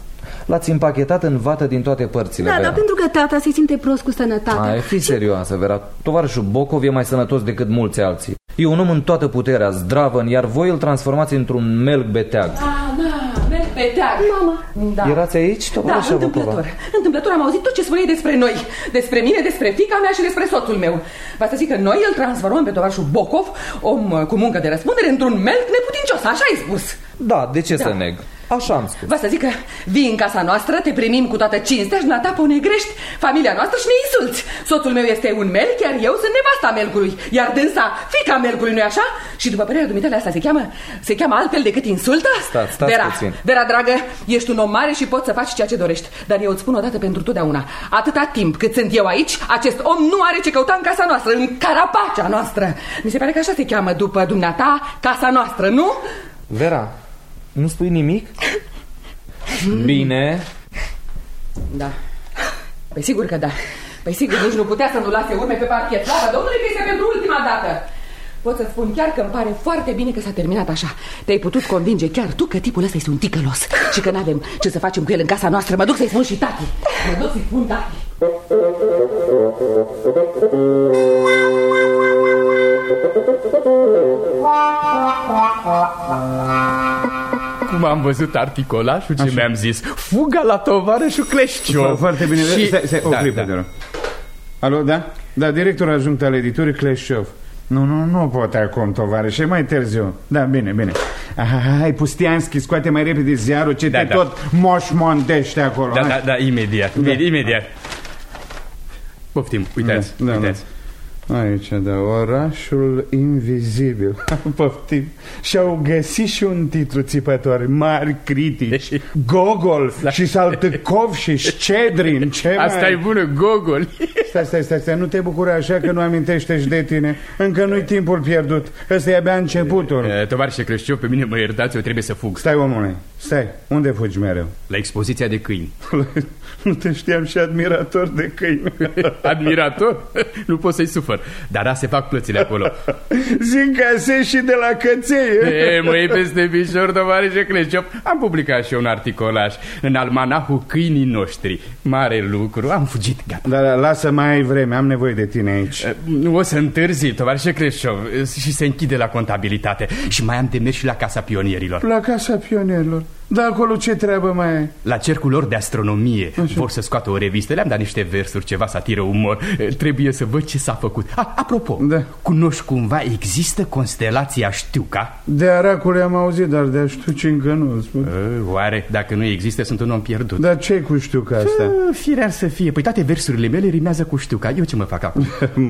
L-ați împachetat în vată din toate părțile. Da, dar pentru că tata se simte prost cu sănătatea. Fi serioasă, Vera. Tovarășul Bocov e mai sănătos decât mulți alții. E un om în toată puterea, zdravăn, iar voi îl transformați într-un melc beteag. Melc beteag. Mama. Da. Erați aici, tovarășa Bocova? Întâmplător am auzit tot ce spuneai despre noi. Despre mine, despre fiica mea și despre soțul meu. Va să zic că noi îl transformăm pe tovarășul Bocov, om cu muncă de răspundere, într-un melc neputincios. Așa ai spus. Da, de ce să neg? Așa am spus. Va să zic că vii în casa noastră, te primim cu toată cinstea și ta ponegrești familia noastră și ne insulți. Soțul meu este un melc, iar eu sunt nevasta melcului. Iar dânsa, fiica melcului, nu-i așa? Și după părerea dumitale asta se cheamă altfel decât insultă? Stați puțin. Vera, dragă, ești un om mare și poți să faci ceea ce dorești. Dar eu îți spun odată pentru totdeauna, atâta timp cât sunt eu aici, acest om nu are ce căuta în casa noastră, în carapacea noastră. Mi se pare că așa se cheamă după dumneata casa noastră, nu? Vera, nu spui nimic? Bine. Da. Păi sigur că da. Păi sigur, nici nu putea să nu lase urme pe parchet. Lasă, domnule, că este pentru ultima dată. Pot să spun chiar că îmi pare foarte bine că s-a terminat așa. Te-ai putut convinge chiar tu că tipul ăsta este un ticălos și că n-avem ce să facem cu el în casa noastră. Mă duc să-i spun și tati. Cum am văzut articolașul, ce mi-am zis? Fuga la tovarășul Cleșciov. Foarte bine, și... o clipă, te rog. Alo, da? Da, directorul adjunct al editurii Cleșciov. Nu pot acum, tovarășe, mai târziu. Da, bine. Hai, Pustianski, scoate mai repede ziarul, ce te tot moșmontește acolo. Da, imediat. Poftim, uitați. Aici, orașul invizibil. Poftim. Și-au găsit și un titlu țipător. Mari critici, Gogol și Saltykov și Scedrin. Asta e bună, Gogol. Stai, nu te bucura așa că nu amintește-și de tine. Încă nu-i timpul pierdut. Ăsta e abia începutul. Tovarășe Cleșciov, pe mine mă iertați, eu trebuie să fug. Stai, omule, stai, unde fugi mereu? La expoziția de câini. Nu te știam și admirator de câini. Admirator? Nu pot să-i sufăr. Dar se fac plățile acolo. Zincase și de la cățeie. Măi, peste pișor, tovarășe Cleșciov. Am publicat și eu un articolaș în almanahul câinii noștri. Mare lucru, am fugit, gata. Dar lasă, mai ai vreme, am nevoie de tine aici. O să întârzi, tovarășe Cleșciov, și se închide la contabilitate. Și mai am de mers și la Casa Pionierilor. La Casa Pionierilor? Dar acolo ce treabă mai e? La cercul lor de astronomie. Așa. Vor să scoată o revistă, le-am dat niște versuri, ceva satiră, umor. Trebuie să văd ce s-a făcut. Apropo, cunoști cumva, există constelația Știuca? De Aracule am auzit, dar de Știuci încă nu. Oare, dacă nu există, sunt un om pierdut. Dar ce cu Știuca asta? Firear să fie. Păi toate versurile mele rimează cu Știuca. Eu ce mă fac acum?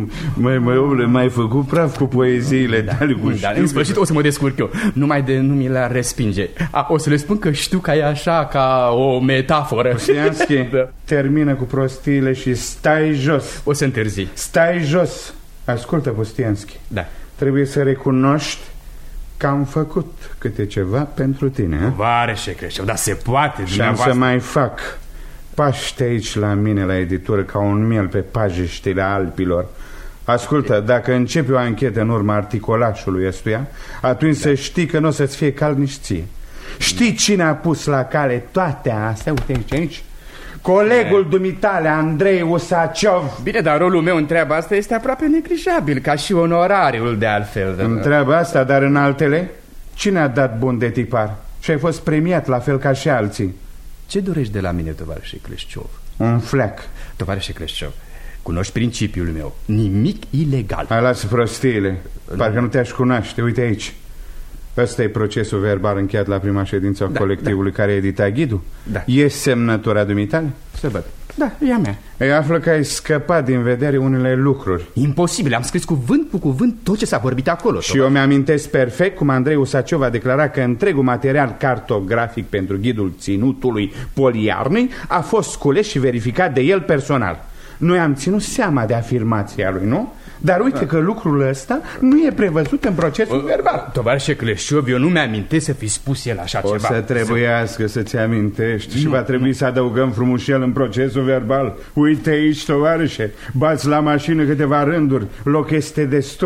M-ai făcut praf cu poeziile tale cu Știuca. În sfârșit o să mă descurc eu. Numai de nu mi le respinge. O să le spun că Știuca e așa ca o metaforă. Pustianski, termină cu prostiile și stai jos. O să întârzi. Stai jos. Ascultă, Pustianski. Da. Trebuie să recunoști că am făcut câte ceva pentru tine. Tovarășe Cleșciov, dar se poate. Și am să mai fac. Paște aici la mine la editură ca un miel pe pajiștile Alpilor. Ascultă, dacă începi o anchetă în urma articolașului ăstuia, atunci să știi că nu o să-ți fie cald nici ție. Știi cine a pus la cale toate astea? Uite aici. Colegul dumitale, Andrei Usaciov. Bine, dar rolul meu în treaba asta este aproape neglijabil, ca și onorariul de altfel. În treaba asta, dar în altele, cine a dat bun de tipar? Și ai fost premiat la fel ca și alții. Ce dorești de la mine, tovarășe Cleșciov? Un fleac. Tovarășe Cleșciov, cunoști principiul meu. Nimic ilegal. Hai, lasă prostiile. Parcă nu te-aș cunoaște. Uite aici. Ăsta e procesul verbal încheiat la prima ședință a colectivului care edita ghidul. E semnătura dumitale? Să văd. Da, e a mea. Îi află că ai scăpat din vedere unele lucruri. Imposibil, am scris cuvânt cu cuvânt tot ce s-a vorbit acolo. Și eu mi-amintesc perfect cum Andrei Usaciov a declarat că întregul material cartografic pentru ghidul ținutului Poliarnei a fost scules și verificat de el personal. Noi am ținut seama de afirmația lui, nu? Dar uite că lucrul ăsta nu e prevăzut în procesul verbal. Tovarășe Cleșciov, eu nu mi-amintesc să fi spus el așa ceva. O să trebuiască să-ți amintești și va trebui să adăugăm frumușel în procesul verbal. Uite aici, tovarășe, bați la mașină câteva rânduri, loc este destul.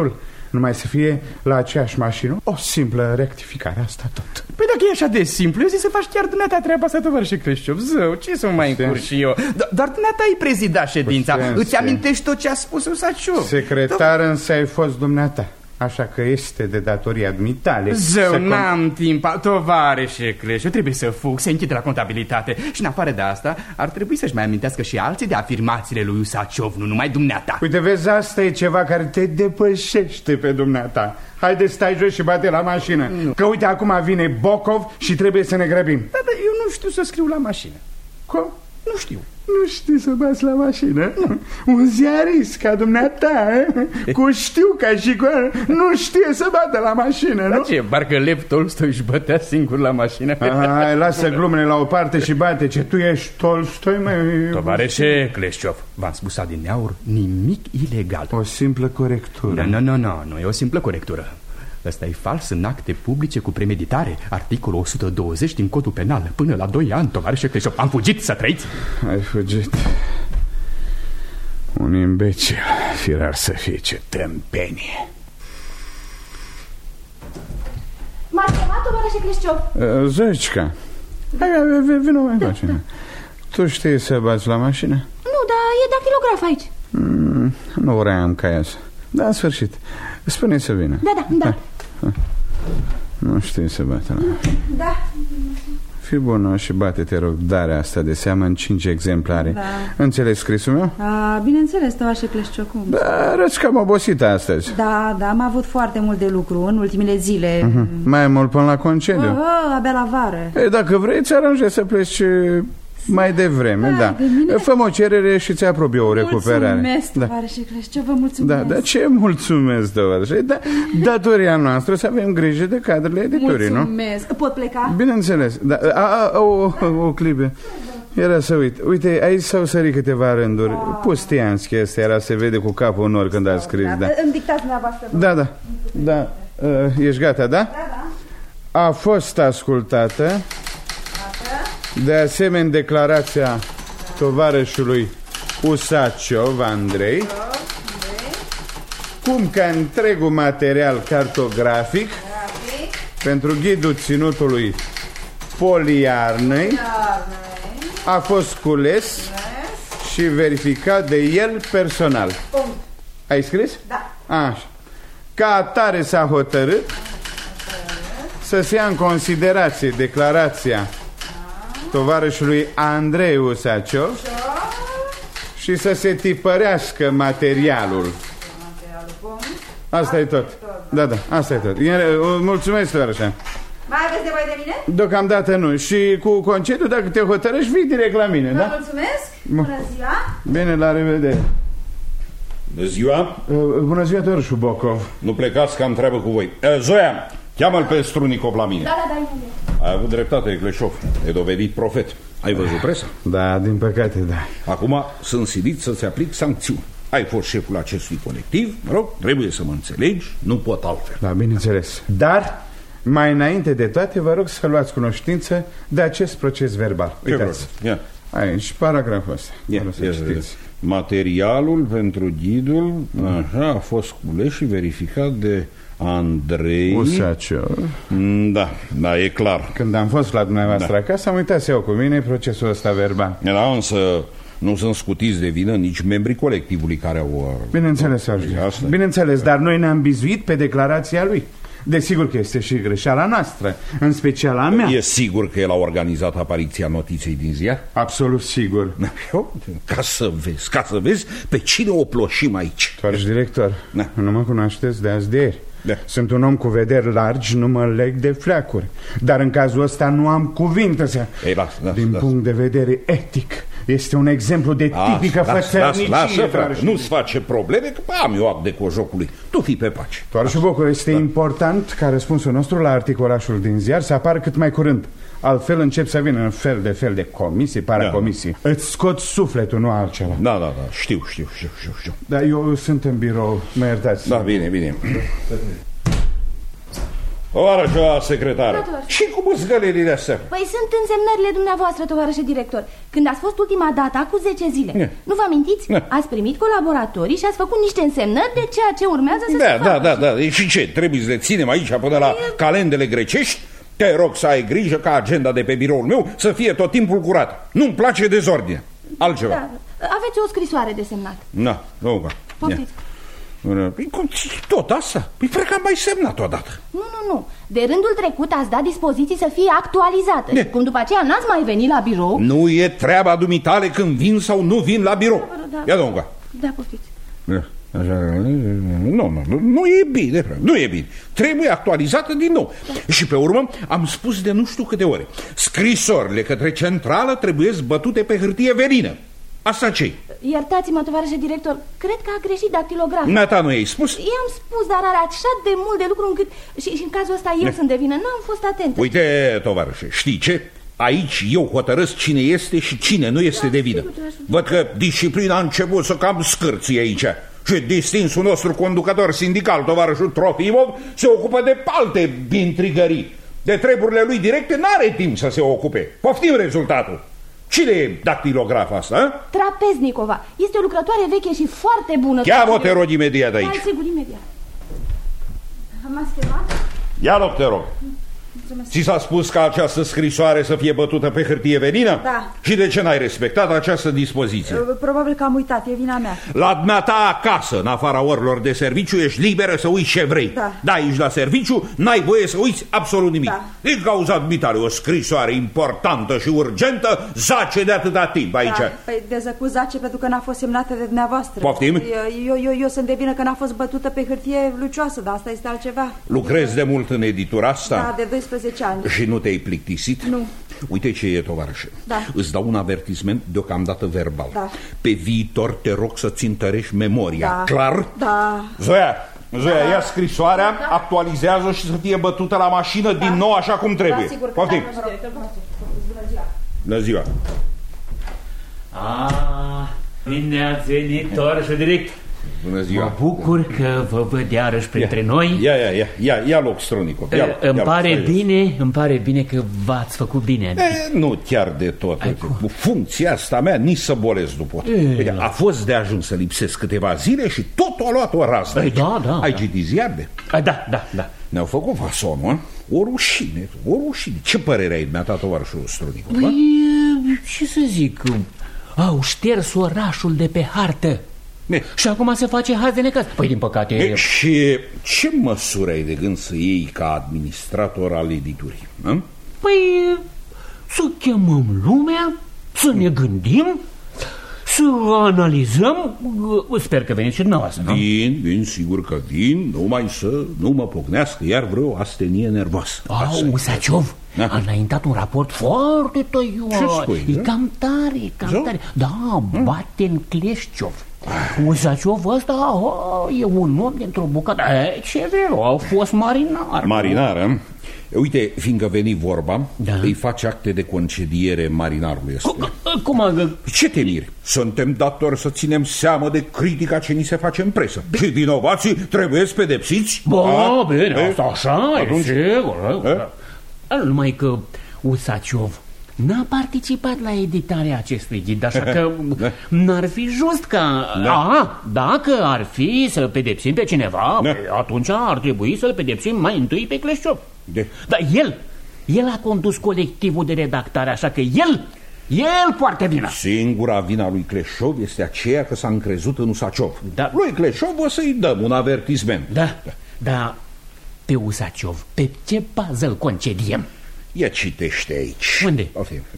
Numai să fie la aceeași mașină. O simplă rectificare, asta tot. Păi dacă e așa de simplu, eu zic să faci chiar dumneata treaba asta, tovarășe Creșciov. Zău, ce să mă mai încurc și eu? Doar dumneata ai prezidat ședința. Îți amintești tot ce a spus Usaciov. Secretar însă ai fost dumneata. Așa că este de datoria dumitale. Zău, n-am timp, tovarășe Creșciov, trebuie să fug, se închide la contabilitate. Și în afară de asta, ar trebui să-și mai amintească și alții de afirmațiile lui Usaciov, nu numai dumneata. Uite, vezi, asta e ceva care te depășește pe dumneata. Haide, stai jos și bate la mașină. Că uite, acum vine Bocov și trebuie să ne grăbim. Da, dar eu nu știu să scriu la mașină. Cum? Nu știu. Nu știi să bați la mașină? Un ziarist ca dumneata, cu știu ca și cu... Nu știe să bată la mașină, nu? Dar ce, parcă Lev Tolstoi își bătea singur la mașină? Hai, lasă glumele la o parte și bate. Ce tu ești Tolstoi, măi? Tovarășe Creșciov, v-am spus adineauri, nimic ilegal. O simplă corectură. Nu e o simplă corectură. Ăsta e fals în acte publice cu premeditare. Articolul 120 din codul penal. Până la 2 ani, tovarășe Creșciov. Am fugit, să trăiți. Ai fugit. Un imbecil. Firar să fie, ce tâmpenie. M-ați chemat, tovarășe Creșciov? Zoicica, hai, vină mai încoace. Tu știi să bați la mașină? Nu, dar e dactilograf aici. Nu vreau ca ea. Da, în sfârșit. Spune să vină. Da. Nu știi să bate la... Da. Fii bună și bate, te rog, darea asta de seamă în 5 exemplare. Da. Înțelegi scrisul meu? Bineînțeles, tovarășe Creșciov, cum? Da, arăți cam obosită astăzi. Da, am avut foarte mult de lucru în ultimele zile. Mai mult până la concediu? Abia la vară. Ei, dacă vrei, ți aranjezi să pleci mai devreme, da. Fă-mi o cerere și ți aprob eu o recuperare. Mulțumesc, tovarășe Creșciov, vă mulțumesc. Da, ce mulțumesc, tovarășe? Da, datoria noastră să avem grijă de cadrele editorii, nu? Mulțumesc. Pot pleca? Bineînțeles. Da. O clipă. Era să uite, aici s-au sărit câteva rânduri. Pustianski ăsta era, se vede cu capul în nor când a scris. Da. Îmi dictați dumneavoastră. Da. Ești gata, da? Da. A fost ascultată. De asemenea, declarația tovarășului Usaciov Andrei, cum că întregul material cartografic pentru ghidul ținutului Poliarnei a fost cules și verificat de el personal. Ai scris? Da. Așa. Ca atare s-a hotărât să se ia în considerație declarația tovarășului Andrei Usaciov și să se tipărească materialul. Asta e tot. Da, asta e tot. Mulțumesc, tovarășa. Mai aveți nevoie de mine? Deocamdată nu. Și cu concediu, dacă te hotărăști, vii direct la mine, da? Mulțumesc. Bună ziua. Bine, la revedere. Bună ziua. Bună ziua, tovarășul Bocov. Nu plecați că am treabă cu voi. Zoia, cheamă-l pe Strunicov la mine. Da. Ai avut dreptate, Cleșov. E dovedit profet. Ai văzut presa? Da, din păcate, da. Acum sunt silit să-ți aplic sancțiuni. Ai fost șeful acestui colectiv, mă rog, trebuie să mă înțelegi, nu pot altfel. Da, bineînțeles. Dar, mai înainte de toate, vă rog să luați cunoștință de acest proces verbal. Uitați. Aici, paragraful ăsta. Materialul pentru ghidul așa, a fost cules și verificat de Andrei Usaciov. Da, e clar. Când am fost la dumneavoastră acasă, am uitat să iau cu mine procesul ăsta verbal. Da, însă nu sunt scutiți de vină nici membrii colectivului care au... Bineînțeles, bineînțeles, dar noi ne-am bizuit pe declarația lui. Desigur că este și greșeala noastră, în special a mea. E sigur că el a organizat apariția notiței din ziar? Absolut sigur. Ca să vezi pe cine o ploșim aici. Tovarăș director, nu mă cunoașteți de azi de ieri. Sunt un om cu vederi largi, nu mă leg de fleacuri. Dar în cazul ăsta nu am cuvinte. Din punct de vedere etic, este un exemplu de tipică fățărnicie. Lasă, frate, nu-ți face probleme, că am eu act de cojocului. Tu fii pe pace. Tovarășul Bocov, este important ca răspunsul nostru la articolașul din ziar să apară cât mai curând. Altfel încep să vină în fel de comisii, paracomisii. Îți scot sufletul, nu altceva. Da, știu. Dar eu sunt în birou, mă iertați. Da, bine. Tovarășa secretară, și cu măzgălelile astea? Păi sunt însemnările dumneavoastră, tovarășe director. Când ați fost ultima dată, acum 10 zile, nu vă amintiți? Ați primit colaboratorii și ați făcut niște însemnări de ceea ce urmează să se facă. Da. Și ce? Trebuie să le ținem aici până la calendele grecești? Te rog să ai grijă ca agenda de pe biroul meu să fie tot timpul curat. Nu-mi place dezordine. Altceva. Da. Aveți o scrisoare de semnat. Nu. Poftiți. Tot asta? Păi cred că am mai semnat odată. Nu. De rândul trecut ați dat dispoziții să fie actualizată. Și cum după aceea n-ați mai venit la birou. Nu e treaba dumitale când vin sau nu vin la birou. Ia domnule. Da, poftiți. Nu e bine, nu e bine. Trebuie actualizată din nou. Și pe urmă am spus de nu știu câte ore: scrisorile către centrală trebuie bătute pe hârtie venină. Asta ce-i? Iertați-mă, tovarășe director, cred că a greșit dactilograful. Nata nu i-ai spus? I-am spus, dar are așa de mult de lucru încât și în cazul ăsta eu sunt de vină. N-am fost atentă. Uite, tovarășe, știi ce? Aici eu hotărăsc cine este și cine nu este de vină. Văd că disciplina a început să cam scârție aici. Și distinsul nostru conducător sindical, tovarășul Trofimov, se ocupă de alte intrigării. De treburile lui directe n-are timp să se ocupe. Poftim rezultatul. Cine e dactilografa asta? Trapeznicova. Este o lucrătoare veche și foarte bună. Cheamă, te rog, imediat aici. Da, sigur, imediat. M-ați chemat? Ia loc, te rog. Ți s-a spus ca această scrisoare să fie bătută pe hârtie venină? Da. Și de ce n-ai respectat această dispoziție? Probabil că am uitat, e vina mea. La dumneata acasă, în afara orilor de serviciu, ești liberă să uiți ce vrei. Da, ești la serviciu, n-ai voie să uiți absolut nimic. Din cauza dumitale, o scrisoare importantă și urgentă zace de atâta timp aici. Păi de zăcut zace pentru că n-a fost semnată de dumneavoastră. Poftim? Eu sunt de vină că n-a fost bătută pe hârtie lucioasă, dar asta este altceva. Lucrezi de mult în editura asta? Da, de 12 ani. Și nu te-ai plictisit? Nu. Uite ce e, tovarășe. Îți dau un avertisment deocamdată verbal. Pe viitor te rog să-ți întărești memoria. Clar? Da. Zoia, ia scrisoarea, actualizează și să fie bătută la mașină din nou așa cum trebuie. Da, sigur. Poftim. Bună ziua. Bine ați venit, tovarășe direct. Bună ziua. Mă bucur că vă văd iarăși printre noi. Ia loc, Stronico. Îmi pare bine că v-ați făcut bine. Nu chiar de tot. Funcția asta mea nici să bolesc nu pot. A fost de ajuns să lipsesc câteva zile și tot a luat o razdă. Ai citit ziarele? Da. Ne-au făcut fasonul, o rușine. Ce părere ai dumneata, tovarășul Stronico? Ce să zic? Au șters orașul de pe hartă. Și acum se face haz de necaz. Păi din păcate... Și ce măsură ai de gând să iei ca administrator al editurii? Păi să chemăm lumea, să ne gândim, să analizăm. Sper că veniți și dumneavoastră. Vin, sigur că vin. Numai să nu mă pocnească iar vreo astenie nervoasă. Usaciov a înaintat un raport foarte tăioare. E cam tare. Da, bate în Cleșciov. Usaciov ăsta e un om dintr-o bucată. Ce vreau, au fost marinar. Uite, fiindcă veni vorba, îi face acte de concediere marinarului ăsta. Cum? Ce te miri? Suntem datori să ținem seamă de critica ce ni se face în presă. Și vinovații trebuie să pedepsiți? Bine, asta așa e, sigur. Numai că Usaciov n-a participat la editarea acestui ghid, așa că n-ar fi just ca... Dacă ar fi să pedepsim pe cineva, atunci ar trebui să-l pedepsim mai întâi pe Cleșciov. Dar el a condus colectivul de redactare, așa că el poartă vina. Singura vina lui Cleșciov este aceea că s-a încrezut în Usaciov. Lui Cleșciov o să-i dăm un avertisment. Da, pe Usaciov, pe ce bază îl concediem? Ia citește aici. Unde?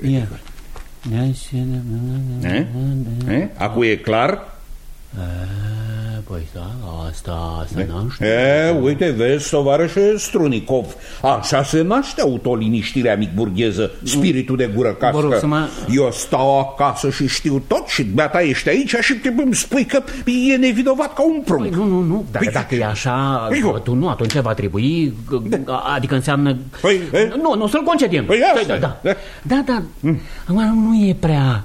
Acum e clar? Păi asta n-am știut. Uite, vezi, tovarășe Strunicov, așa se naște autoliniștirea micburgheză, spiritul de gură cască. Eu stau acasă și știu tot și dumneata ești aici și îmi spui că e nevinovat ca un prunc. Nu, dacă e așa, tu nu, atunci va trebui, adică înseamnă... Nu, să-l concediem. Da. Nu e prea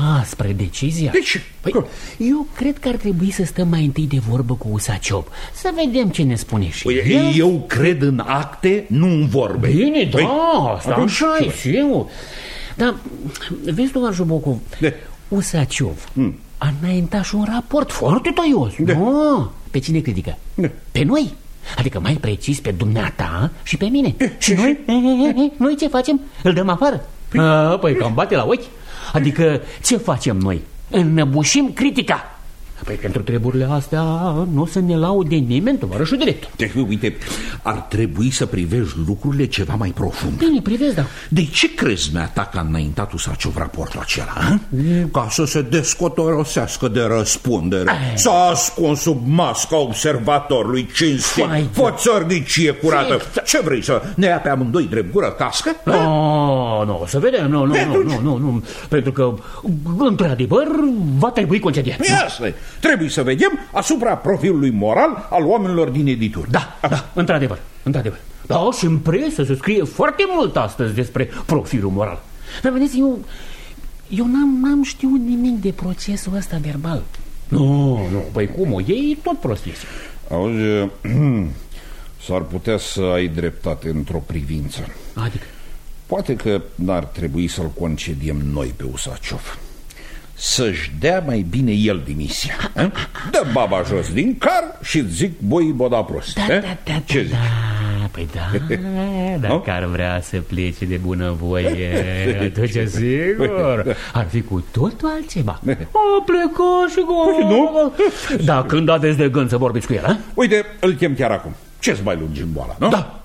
spre decizia? De ce? Păi, eu cred că ar trebui să stăm mai întâi de vorbă cu Usaciov, să vedem ce ne spune și el. Eu cred în acte, nu în vorbe. Bine, da, asta așa e și eu. Dar, vezi, tovarășul Bocov, Usaciov a înaintat și un raport foarte tăios. Pe cine critică? Pe noi. Adică mai precis pe dumneata și pe mine. Și noi ce facem? Îl dăm afară? Păi cam bate la ochi. Adică ce facem noi? Înnăbușim critica. Păi pentru treburile astea nu o să ne laude nimeni, tovarășul director. Deci, uite, ar trebui să privești lucrurile ceva mai profund. Bine, privesc, da. De ce crezi mi-a că a înaintat Usaciov raportul acela? Ca să se descotorosească de răspundere. S-a ascuns sub masca observatorului cinstit, fățărnicie curată. Ce vrei, să ne ia pe amândoi drept gură cască? Nu, să vedem, nu. Pentru că, într-adevăr, va trebui concediat. Asta e. Trebuie să vedem asupra profilului moral al oamenilor din editură. Da, într-adevăr. Da, și în presă se scrie foarte mult astăzi despre profilul moral. Dar vedeți, eu n-am știut nimic de procesul ăsta verbal. Nu, păi cum o iei tot prostie. Auzi, s-ar putea să ai dreptate într-o privință. Adică? Poate că n-ar trebui să-l concediem noi pe Usaciov. Să-și dea mai bine el demisia. Dă baba jos din car și zic boi boda prost. Ce zici? Păi dacă ar vrea să plece de bunăvoie, atunci sigur ar fi cu totul altceva. O plecă și gol. Da, când aveți de gând să vorbiți cu el? Uite, îl chem chiar acum. Ce-ți mai lungim boala, nu? Da.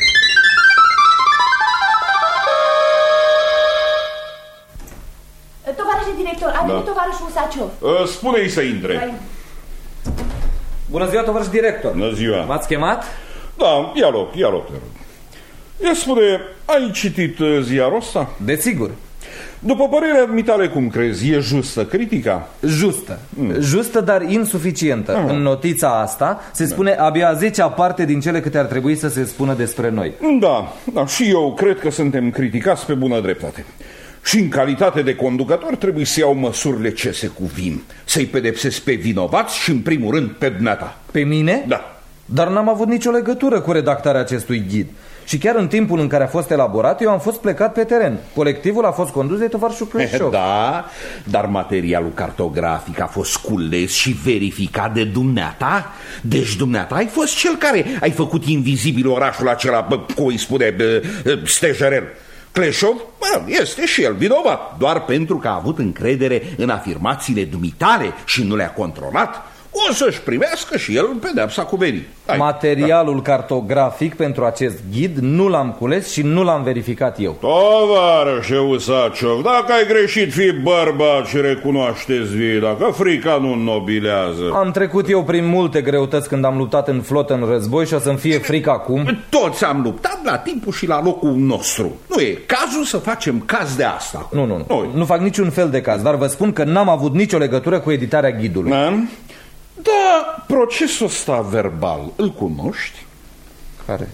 Tovarășe director, a venit tovarășul Usaciov. Spune-i să intre. Bună ziua, tovarăș director. Bună ziua. M-ați chemat? Da, ia loc, te rog. Ia spune, ai citit ziarul ăsta? Desigur. După părerea dumitale, cum crezi, e justă critica? Justă, dar insuficientă. În notița asta se spune abia 10-a parte din cele câte ar trebui să se spună despre noi. Da, și eu cred că suntem criticați pe bună dreptate. Și în calitate de conducător trebuie să iau măsurile ce se cuvin. Să-i pedepsesc pe vinovați și în primul rând pe dumneata. Pe mine? Da. Dar n-am avut nicio legătură cu redactarea acestui ghid. Și chiar în timpul în care a fost elaborat, eu am fost plecat pe teren. Colectivul a fost condus de tovarășul Cleșov. Da, dar materialul cartografic a fost cules și verificat de dumneata. Deci dumneata ai fost cel care ai făcut invizibil orașul acela, cum îi spune, stejarel. Cleșov, este și el vinovat, doar pentru că a avut încredere în afirmațiile dumitale și nu le-a controlat. O să-și primească și el pedeapsa cuvenit. Materialul cartografic pentru acest ghid nu l-am cules și nu l-am verificat eu. Tovarășe Usaciov, dacă ai greșit, fii bărbat și recunoaște-ți vina, că frica nu înnobilează. Am trecut eu prin multe greutăți când am luptat în flotă în război și o să-mi fie frică acum. Toți am luptat la timpul și la locul nostru. Nu e cazul să facem caz de asta. Nu fac niciun fel de caz, dar vă spun că n-am avut nicio legătură cu editarea ghidului. Da, procesul ăsta verbal, îl cunoști? Care?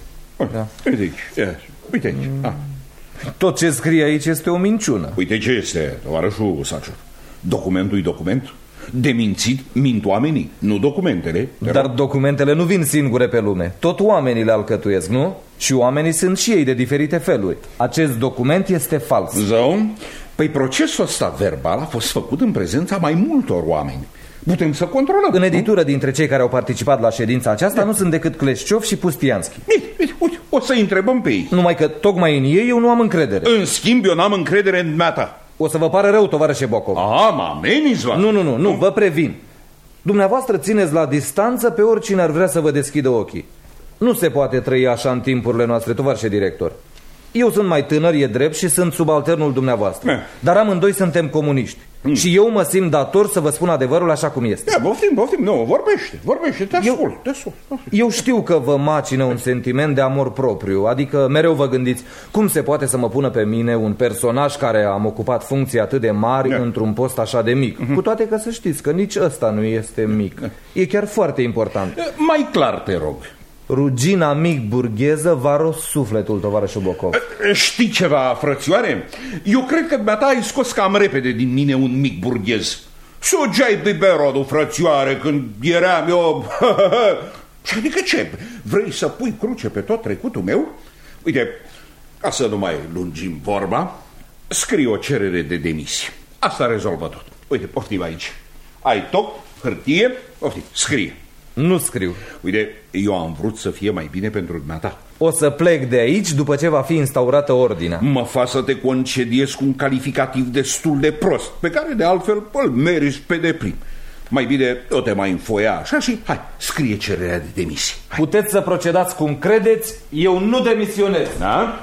Uite aici. Tot ce scrie aici este o minciună. Uite ce este, tovarășul Usaciov. Documentul-i document. De mințit mint oamenii, nu documentele. Dar documentele nu vin singure pe lume. Tot oamenii le alcătuiesc, nu? Și oamenii sunt și ei de diferite feluri. Acest document este fals. Zău? Păi procesul ăsta verbal a fost făcut în prezența mai multor oameni. Putem să controlăm. În editură, dintre cei care au participat la ședința aceasta, nu sunt decât Cleșciov și Pustianski. Uite, o să întrebăm pe ei. Numai că tocmai în ei eu nu am încredere. În schimb, eu n-am încredere în dumneata. O să vă pară rău, tovarășe Bocov. Mă ameniți la... Nu, vă previn. Dumneavoastră țineți la distanță pe oricine ar vrea să vă deschidă ochii. Nu se poate trăi așa în timpurile noastre, tovarășe director. Eu sunt mai tânăr, e drept, și sunt subalternul dumneavoastră. Dar amândoi suntem comuniști. Și eu mă simt dator să vă spun adevărul așa cum este. Poftim, nu, vorbește, te ascult. Eu știu că vă macină un sentiment de amor propriu. Adică mereu vă gândiți, cum se poate să mă pună pe mine un personaj care am ocupat funcții atât de mari într-un post așa de mic. Cu toate că să știți că nici ăsta nu este mic. E chiar foarte important. Mai clar, te rog. Rugina mic burgheză v-a rost sufletul, tovarășul Bocov. Știi ceva, frățioare? Eu cred că dumneata ai scos cam repede din mine un mic burghez. Sugeai biberodul, frățioare, când eram eu... Și adică ce? Vrei să pui cruce pe tot trecutul meu? Uite, ca să nu mai lungim vorba, scrie o cerere de demisie. Asta rezolvă tot. Uite, poftim aici. Ai toc, hârtie, poftim, scrie. Nu scriu. Uite, eu am vrut să fie mai bine pentru dumneata. O să plec de aici după ce va fi instaurată ordinea. Mă fac să te concediezi cu un calificativ destul de prost, pe care de altfel îl meriți pe deplin. Mai bine o te mai înfoia așa și hai, scrie cererea de demisie. Hai. Puteți să procedați cum credeți, eu nu demisionez. Da?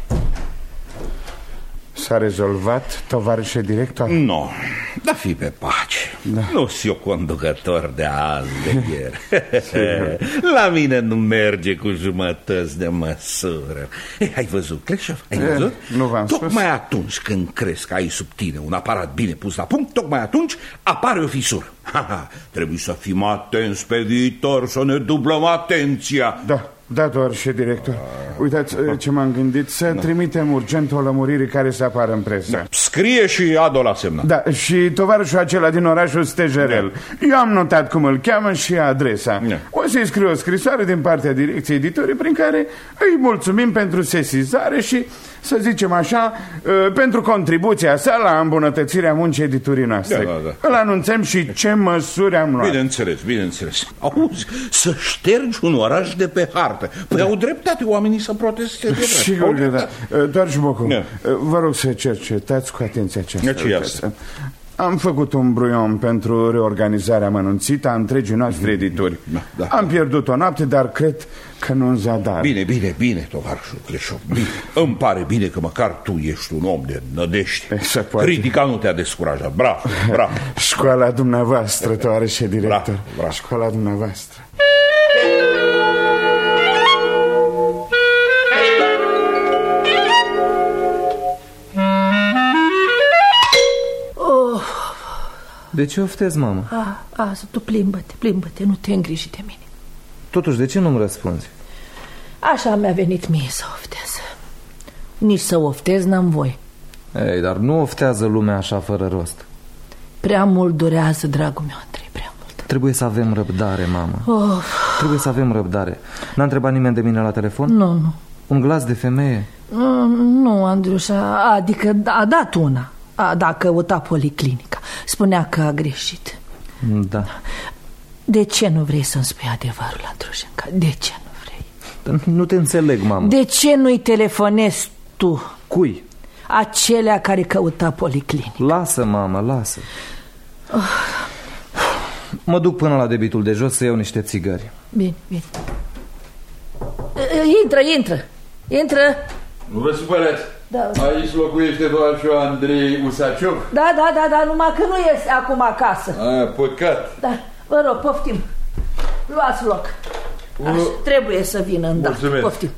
S-a rezolvat, tovarășe director? Nu, dar fi pe pace. Da. Nu-s eu conducător de azi de ieri. La mine nu merge cu jumătăți de măsură. Ai văzut, Cleșov? Ai văzut? Nu v-am spus. Tocmai atunci când crezi că ai sub tine un aparat bine pus la punct, tocmai atunci apare o fisură. Trebuie să fim atenți pe viitor, să ne dublăm atenția. Da, tovarășe director. Uitați ce m-am gândit, să trimitem urgent o lămurire care să apară în presă. Scrie și adu la semnă. Da, și tovarășul acela din orașul Stejerel. Eu am notat cum îl cheamă și adresa. O să-i scriu o scrisoare din partea direcției editorii prin care îi mulțumim pentru sesizare și, să zicem așa, pentru contribuția sa la îmbunătățirea muncii editurii noastre. Îl anunțăm și ce măsuri am luat. Bineînțeles, bineînțeles. Auzi, să ștergi un oraș de pe hartă. Păi au dreptate oamenii să protesteze. Sigur că da. Doar și Bocov, vă rog să cercetați cu atenție aceasta. Am făcut un bruion pentru reorganizarea mănunțită a întregii noastre edituri. Am pierdut o noapte, dar cred că nu în zadar. Bine, tovarășul Cleșov. Îmi pare bine că măcar tu ești un om de nădejde. Critica nu te-a descurajat. Bravo. Școala dumneavoastră, tovarășe director. Bravo. Școala dumneavoastră. De ce oftezi, mamă? Tu plimbă-te, nu te îngriji de mine. Totuși, de ce nu-mi răspunzi? Așa mi-a venit mie să oftez. Nici să oftez n-am voie. Ei, dar nu oftează lumea așa fără rost. Prea mult durează, dragul meu, Andrei, prea mult. Trebuie să avem răbdare, mamă. Trebuie să avem răbdare. N-a întrebat nimeni de mine la telefon? Nu. Un glas de femeie? Nu, Andrușa, adică a dat una. Da, căuta policlinica. Spunea că a greșit. Da. De ce nu vrei să-mi spui adevărul, Andrușenca? De ce nu vrei? Nu te înțeleg, mamă. De ce nu-i telefonezi tu? Cui? Acelea care căuta policlinic. Lasă, mamă, lasă. Mă duc până la debitul de jos să iau niște țigări. Bine. Intră. Nu vă supărați. Da. Aici locuiește tovarășul Andrei Usaciov? Da, numai că nu este acum acasă. Păcat. Da, vă rog, poftim. Luați loc. Trebuie să vină îndată. Poftim.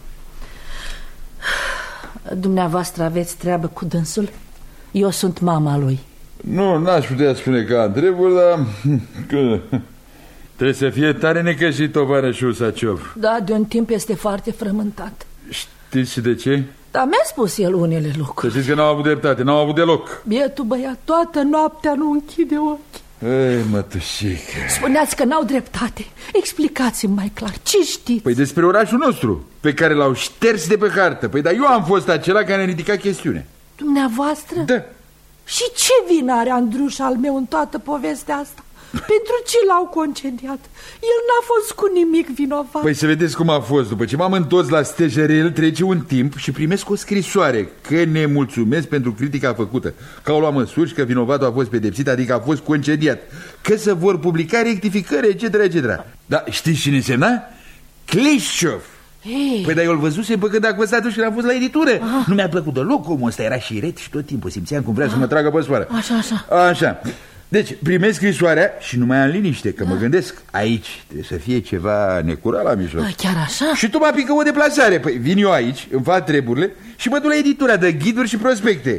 Dumneavoastră aveți treabă cu dânsul? Eu sunt mama lui. Nu, n-aș putea spune că am treburi, dar... Trebuie să fie tare necăjit tovarășul Usaciov. Da, de un timp este foarte frământat. Știți și de ce? Da, mi-a spus el unele lucruri. Să știți că n-au avut dreptate, n-au avut deloc. Bietul băiat, toată noaptea nu închide ochii. Ei, mătușică. Spuneați că n-au dreptate. Explicați-mi mai clar, ce știți? Păi despre orașul nostru, pe care l-au șters de pe hartă. Păi dar eu am fost acela care a ridicat chestiunea. Dumneavoastră? Da. Și ce vină are Andruș al meu în toată povestea asta? Pentru ce l-au concediat? El n-a fost cu nimic vinovat. Păi să vedeți cum a fost. După ce m-am întors la Stejerel, trece un timp și primesc o scrisoare că ne mulțumesc pentru critica făcută, că au luat măsuri și că vinovatul a fost pedepsit, adică a fost concediat, că se vor publica rectificări, etc. Da, știți cine însemna? Cleșov. Păi dar eu îl văzusem când a fost atunci când am fost la editură. Nu mi-a plăcut deloc omul ăsta, era și ret și tot timpul simțeam cum vrea să mă tragă pe sfoară. Așa. Deci primesc scrisoarea și nu mai am liniște, că mă gândesc, aici trebuie să fie ceva necurat la mijloc. Chiar așa? Și tu mă apică o deplasare. Păi vin eu aici, îmi fac treburile și mă duc la editura de ghiduri și prospecte.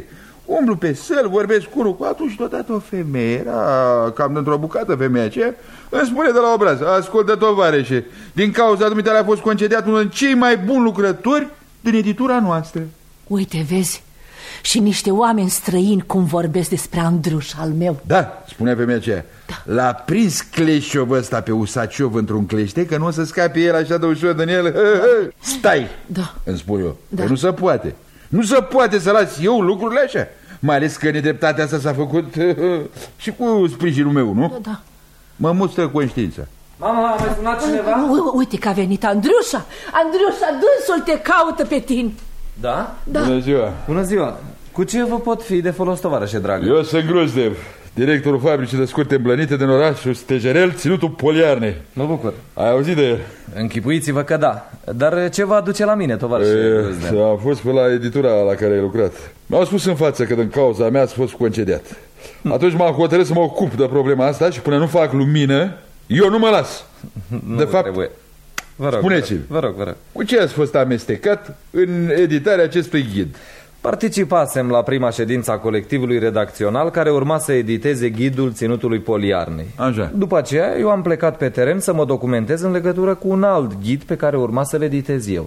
Umblu pe săl, vorbesc cu unul cu altul și deodată o femeie, era cam dintr-o bucată femeia aceea, îmi spune de la obraz: ascultă, tovarășe, din cauza dumitale a fost concediat unul din cei mai buni lucrători din editura noastră. Uite, vezi, și niște oameni străini cum vorbesc despre Andruș al meu. Da, spunea femeia aceea, da. L-a prins Cleșov ăsta pe Usaciov într-un clește, că nu o să scape el așa de ușor din el. Stai, da. Îmi spun eu, da. Că nu se poate. Nu se poate să las eu lucrurile așa. Mai ales că nedreptatea asta s-a făcut și cu sprijinul meu, nu? Da. Mă mustră conștiința. Mama, a mai sunat cineva? Uite că a venit Andrușa. Andrușa, dânsul te caută pe tine. Da? Da. Bună ziua. Bună ziua. Cu ce vă pot fi de folos, tovarășe dragă? Eu sunt Grozdev, directorul fabricii de scurte îmblănite din orașul Stejerel, ținutul Poliarnei. Mă bucur. Ai auzit de el? Închipuiți-vă că da. Dar ce vă aduce la mine, tovarășe Grozdev? Am fost pe la editura la care ai lucrat. Mi-au spus în față că din cauza mea ați fost concediat. Atunci m-am hotărât să mă ocup de problema asta și până nu fac lumină, eu nu mă las. De fapt, trebuie. Vă rog, spuneți-mi, vă rog. Cu ce ați fost amestecat în editarea acestui ghid? Participasem la prima ședință a colectivului redacțional care urma să editeze ghidul ținutului Poliarnei. Așa. După aceea eu am plecat pe teren să mă documentez în legătură cu un alt ghid pe care urma să-l editez eu.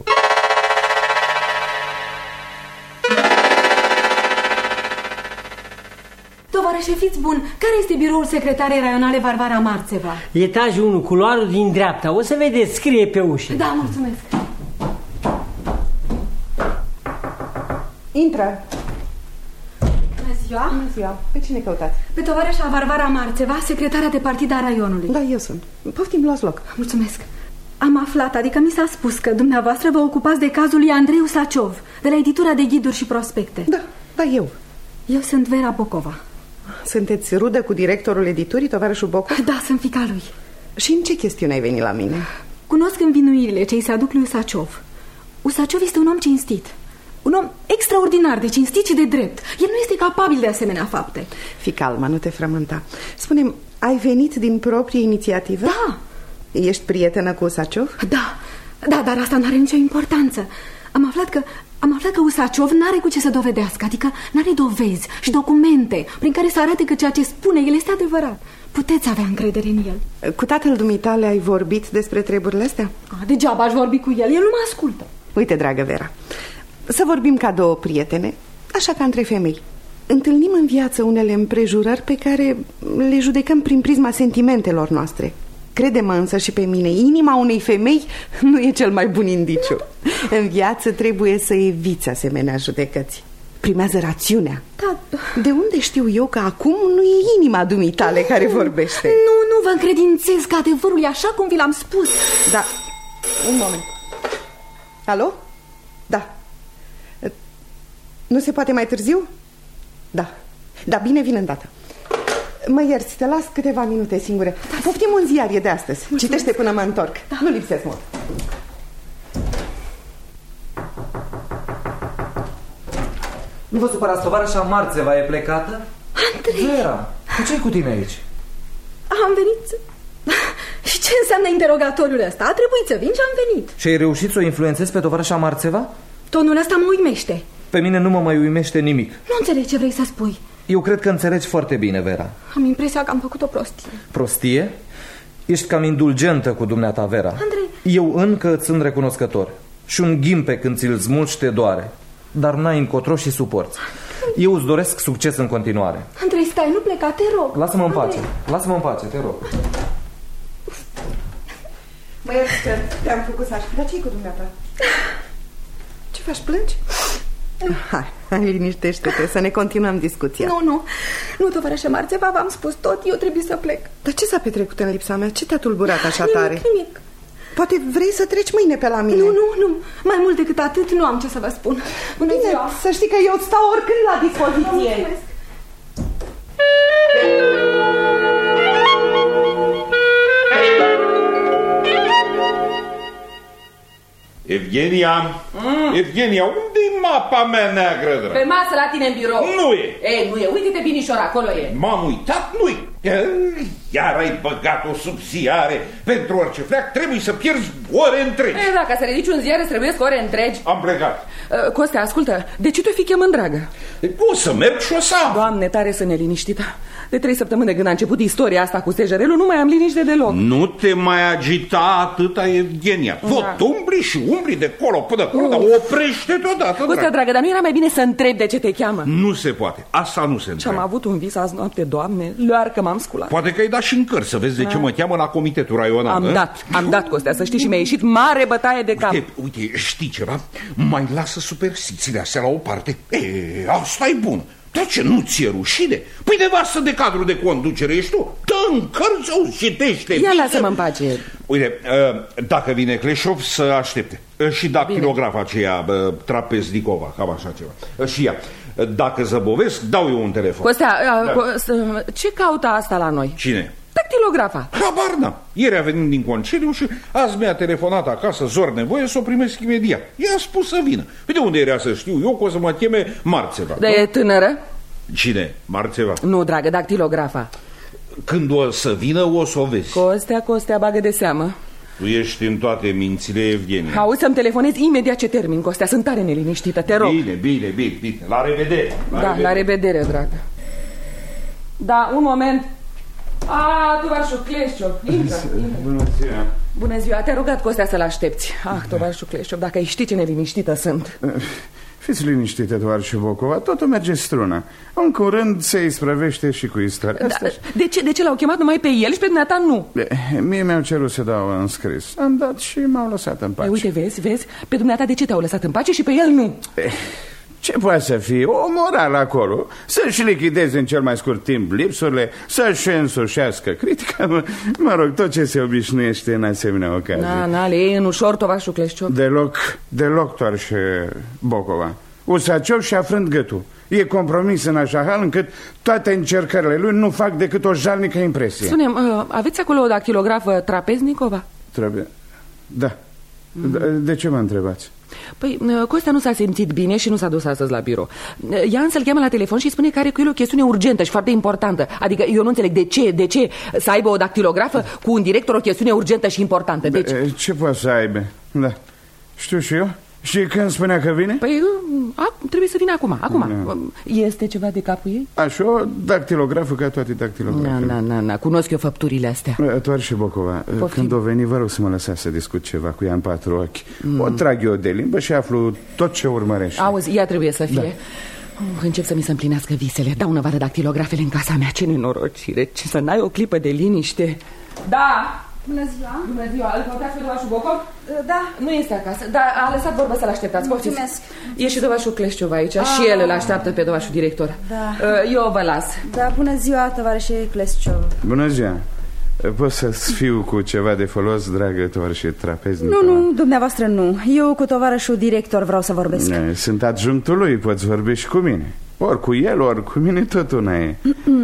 Tovarășe, fiți bun, care este biroul secretarei raionale Varvara Marțeva? Etajul 1, culoarul din dreapta. O să vedeți, scrie pe ușă. Da, mulțumesc. Intră. Bună ziua. Bună ziua. Pe cine căutați? Pe tovarășa Varvara Marțeva, secretara de partid a raionului. Da, eu sunt. Poftim, luați loc. Mulțumesc. Am aflat, adică mi s-a spus că dumneavoastră vă ocupați de cazul lui Andrei Usaciov, de la editura de ghiduri și prospecte. Da, eu. Eu sunt Vera Bocova. Sunteți rudă cu directorul editurii, tovarășul Bocov? Da, sunt fiica lui. Și în ce chestiune ai venit la mine? Cunosc învinuirile ce îi se aduc lui Usaciov. Usaciov este un om cinstit. Un om extraordinar de cinstit și de drept. El nu este capabil de asemenea fapte. Fii calma, nu te frământa. Spune-mi, ai venit din proprie inițiativă? Da. Ești prietenă cu Usaciov? Da, dar asta nu are nicio importanță. Am aflat că Usaciov n-are cu ce să dovedească. Adică n-are dovezi și documente prin care să arate că ceea ce spune el este adevărat. Puteți avea încredere în el. Cu tatăl dumitale ai vorbit despre treburile astea? Degeaba aș vorbi cu el, el nu mă ascultă. Uite, dragă Vera, să vorbim ca două prietene, așa ca între femei. Întâlnim în viață unele împrejurări pe care le judecăm prin prisma sentimentelor noastre. Crede-mă însă și pe mine, inima unei femei nu e cel mai bun indiciu. În viață trebuie să eviți asemenea judecăți. Primează rațiunea. Da. De unde știu eu că acum nu e inima dumitale care vorbește? Nu vă încredințez că adevărul e așa cum vi l-am spus. Da, un moment. Alo? Da. Nu se poate mai târziu? Da, bine, vin îndată. Mă ierți, te las câteva minute singure. Poftim un ziar, e de astăzi. Mulțumesc. Citește până mă întorc. Nu lipsesc mult. Nu vă supărați, tovarășa Marțeva e plecată? Andrei! Vera, ce-i cu tine aici? Am venit. Și ce înseamnă interogatoriul ăsta? A trebuit să vin și am venit. Și ai reușit să o influențezi pe tovarășa Marțeva? Tonul ăsta mă uimește. Pe mine nu mă mai uimește nimic. Nu înțeleg ce vrei să spui. Eu cred că înțelegi foarte bine, Vera. Am impresia că am făcut o prostie. Prostie? Ești cam indulgentă cu dumneata, Vera. Andrei... Eu încă îți sunt recunoscător. Și un ghimpe când ți-l smulgi te doare. Dar n-ai încotro și suporți. Eu îți doresc succes în continuare. Andrei, stai, nu pleca, te rog. Lasă-mă în pace. Lasă-mă în pace, te rog. Mă ierți că te-am făcut să aștept. Dar ce-i cu dumneata? Ce faci, plângi? Hai, liniștește-te, să ne continuăm discuția. Nu, tovarășe Marțeva, v-am spus tot, eu trebuie să plec. Dar ce s-a petrecut în lipsa mea? Ce te-a tulburat așa tare? Nimic. Poate vrei să treci mâine pe la mine? Nu, mai mult decât atât nu am ce să vă spun. Bună ziua. Să știi că eu stau oricând la dispoziție. Mulțumesc. Evgenia, unde-i mapa mea neagră, drag? Pe masă la tine în birou. Nu e. Nu e, uite-te binișor, acolo e. M-am uitat, nu-i. Iar ai băgat-o sub ziare. Pentru orice fleac trebuie să pierzi ore întregi. Dacă să ridici un ziar îți trebuie ore întregi. Am plecat. Costea, ascultă, de ce te fi chemând, dragă? O să merg și o să am. Doamne, tare să neliniștită. De 3 săptămâni de când a început istoria asta cu stejerelul, nu mai am liniște deloc. Nu te mai agita atâta, Evgenia. Tot umbli și umbli de colo până acolo, dar oprește-te odată. Costea, dragă, dar nu era mai bine să întrebi de ce te cheamă? Nu se poate, asta nu se întreabă. Și am avut un vis azi noapte, Doamne, lear că m-am sculat. Poate că ai dat și în cări să vezi de ce mă cheamă la comitetul raional. Am dat, Costea, să știi, și mi-a ieșit mare bătaie de cap. Uite, știi ceva? Mai lasă superstițiile astea la o parte. Asta e bun. Dar ce, nu ți-e rușine? Păi nevastă de cadru de conducere ești tu. Dă în cărți sau citește. Ia lasă-mă în pace. Uite, dacă vine Cleșov, să aștepte. Și dactilografa aceea, Trapeznicova, cam așa ceva. Și ea. Dacă zăbovesc, dau eu un telefon. Costea, ce caută asta la noi? Cine? Dactilografa. Habar n-am. Ieri a venit din concediu și azi mi-a telefonat acasă, zor nevoie, să o primesc imediat. I-a spus să vină. Păi de unde era să știu eu că o să mă cheme Marțeva? Dar e tânără? Cine? Marțeva? Nu, dragă, dactilografa. Când o să vină, o să o vezi. Costea, bagă de seamă. Tu ești în toate mințile, Evgenia. Auzi, să-mi telefonezi imediat ce termin, Costea. Sunt tare neliniștită, te rog. Bine. La revedere. La revedere, dragă. Da, un moment. Tovarășul Cleșov, intră. Bună ziua. Bună ziua, te-a rugat Costea să-l aștepți. Tovarășul Cleșov, dacă ai ști ce neliniștită sunt. Fiți liniștită, tovarășul Bocova, totul merge strună. În curând se isprăvește și cu istoria asta. De ce l-au chemat numai pe el și pe dumneata nu? Mie mi-au cerut să dau în scris. Am dat și m-au lăsat în pace. Uite, vezi? Pe dumneata de ce te-au lăsat în pace și pe el nu? Ce poate să fie? O morală acolo. Să-și lichideze în cel mai scurt timp lipsurile, să-și însușească critica. Mă rog, tot ce se obișnuiește în asemenea ocazii. Le iei în ușor, tovarășul Cleșov. Deloc, tovarășe Bocova. Usaciov și-a frânt gâtul. E compromis în așa hal încât toate încercările lui nu fac decât o jalnică impresie. Spune-mi, aveți acolo o dactilografă Trapeznicova? Da. De ce mă întrebați? Păi, Costea nu s-a simțit bine și nu s-a dus astăzi la birou. Ea însă îl cheamă la telefon și spune că are cu el o chestiune urgentă și foarte importantă. Adică eu nu înțeleg de ce să aibă o dactilografă cu un director o chestiune urgentă și importantă. Ce poate să aibă? Da. Știu și eu. Și când spunea că vine? Păi, trebuie să vină acum. Este ceva de capul ei? Așa, o dactilografă ca toate dactilografele. Cunosc eu făpturile astea. Tovarășe Bocova, când o veni, vă rog să mă lăsați să discut ceva cu ea în 4 ochi. O trag eu de limbă și aflu tot ce urmărește. Auzi, ea trebuie să fie. Încep să mi se împlinească visele. Dau năvară dactilografele în casa mea. Ce nenorocire, ce să n-ai o clipă de liniște. Da! Bună ziua, îl căutați pe tovarășul Bocov? Da. Nu este acasă, dar a lăsat vorbă să-l așteptați. Mulțumesc. E și tovarășul Cleșov aici și el îl așteaptă pe tovarășul director. Da. Eu vă las. Da, bună ziua, tovarășe Cleșov. Bună ziua. Poți să-ți fiu cu ceva de folos, dragă tovarășe Trapeznicova? Nu, dumneavoastră nu. Eu cu tovarășul director vreau să vorbesc. Sunt adjunctul lui, poți vorbi și cu mine. Ori cu el, ori cu mine, tot una e.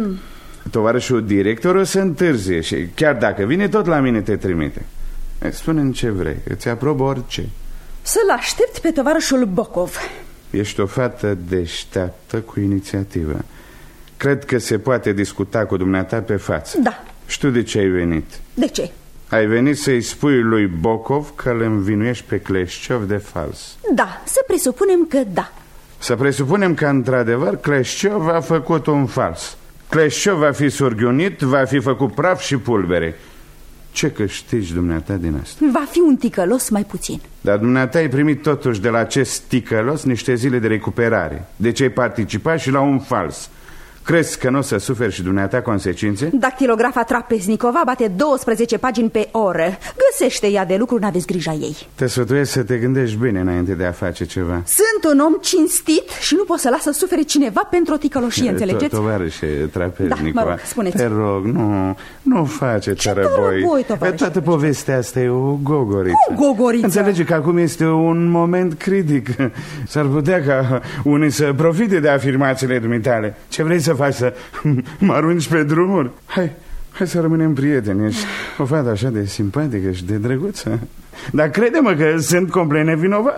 Tovarășul director o să întârzie și chiar dacă vine, tot la mine te trimite. Spune-mi ce vrei, îți aprob orice. Să-l aștept pe tovarășul Bocov. Ești o fată deșteaptă cu inițiativă. Cred că se poate discuta cu dumneata pe față. Da. Știu de ce ai venit. De ce? Ai venit să-i spui lui Bocov că îl învinuiești pe Cleșov de fals. Da, să presupunem că da. Să presupunem că într-adevăr Cleșov a făcut un fals. Cleșov va fi surghiunit, va fi făcut praf și pulbere. Ce câștigi dumneata din asta? Va fi un ticălos mai puțin. Dar dumneata ai primit totuși de la acest ticălos niște zile de recuperare. Deci ai participat și la un fals. Crezi că nu o să suferi și dumneata consecințe? Dactilografa Trapeznicova bate 12 pagini pe oră. Găsește ea de lucru, n-aveți grija ei. Te sfătuiesc să te gândești bine înainte de a face ceva. Sunt un om cinstit și nu pot să las să sufere cineva pentru o ticăloșie, înțelegeți? Tovarășe Trapeznicova, da, mă rog, spuneți. Te rog, nu face tărăboi. Toată povestea asta e o gogoriță. O gogoriță? Înțelege că acum este un moment critic. S-ar putea ca unii să profite de afirmațiile dumitale. Ce vrei să faci, să mă arunci pe drumuri? Hai să rămânem prieteni. Ești o fată așa de simpatică și de drăguță. Dar crede-mă că sunt complet nevinovat.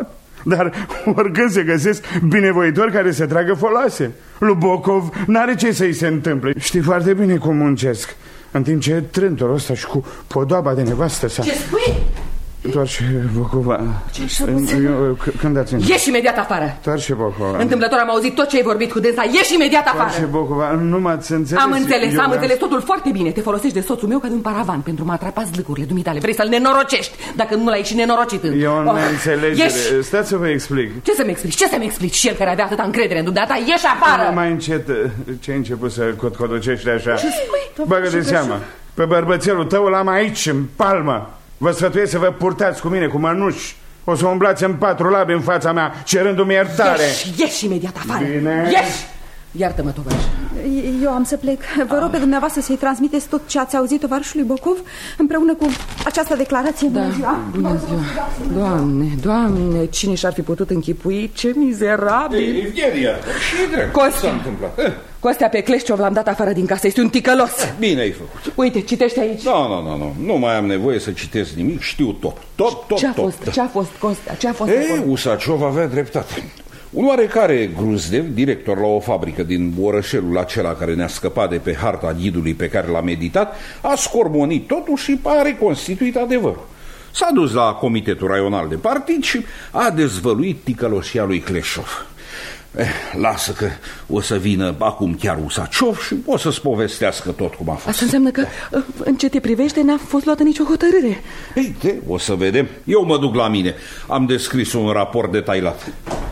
dar oricând se găsesc binevoitori care să tragă foloase. Lui Bocov n-are ce să-i se întâmple. Știi foarte bine cum muncesc. În timp ce trântorul ăsta și cu podoaba de nevastă sa... Ce spui? Toarce Bocova. Când dați încă? Ieși imediat afară. Toarce Bocova. Întâmplător am auzit tot ce ai vorbit cu dânsa. Ieși imediat afară. Toarce Bocova, nu m-ați înțeles. Am înțeles totul foarte bine. Te folosești de soțul meu ca de un paravan pentru a atrapa zlâcurile dumitale. Vrei să-l nenorocești, dacă nu l-ai și nenorocit. E o neînțelegere. Stați să vă explic. Ce să-mi explici? Ce să-mi explici? Și el care avea atâta încredere în dumneata, ieși afară. Mai încet. Ce-ai început să cotcodocești așa? Ce spui? Bagă de seama. Pe bărbățelul tău l-am aici, în palmă. Vă sfătuiesc să vă purtați cu mine, cu mănuși. O să umblați în 4 labe în fața mea, cerându-mi iertare. Ieși imediat afară. Bine. Ieși! Iartă-mă, tovarăș. Eu am să plec. Vă rog pe dumneavoastră să-i transmiteți tot ce ați auzit tovarășului Bocov împreună cu această declarație. Da, bună ziua. Doamne, Doamne, cine și-ar fi putut închipui? Ce mizerabil. Evgenia, ce drept? Costea. Costea pe Cleșciov l-am dat afară din casă, este un ticălos. Bine ai făcut. Uite, citește aici. Nu mai am nevoie să citesc nimic, știu tot. Ce a fost, Costea? Ce a fost? Usaciov avea dreptate. Un oarecare Gruzdev, director la o fabrică din orășelul acela care ne-a scăpat de pe harta ghidului pe care l-a meditat, a scormonit totul și a reconstituit adevărul. S-a dus la comitetul raional de partid și a dezvăluit ticăloșia lui Cleșciov. Lasă că o să vină acum chiar Usaciov și o să-ți povestească tot cum a fost. Asta înseamnă că, în ce te privește, n-a fost luată nicio hotărâre. O să vedem. Eu mă duc la mine. Am descris un raport detailat.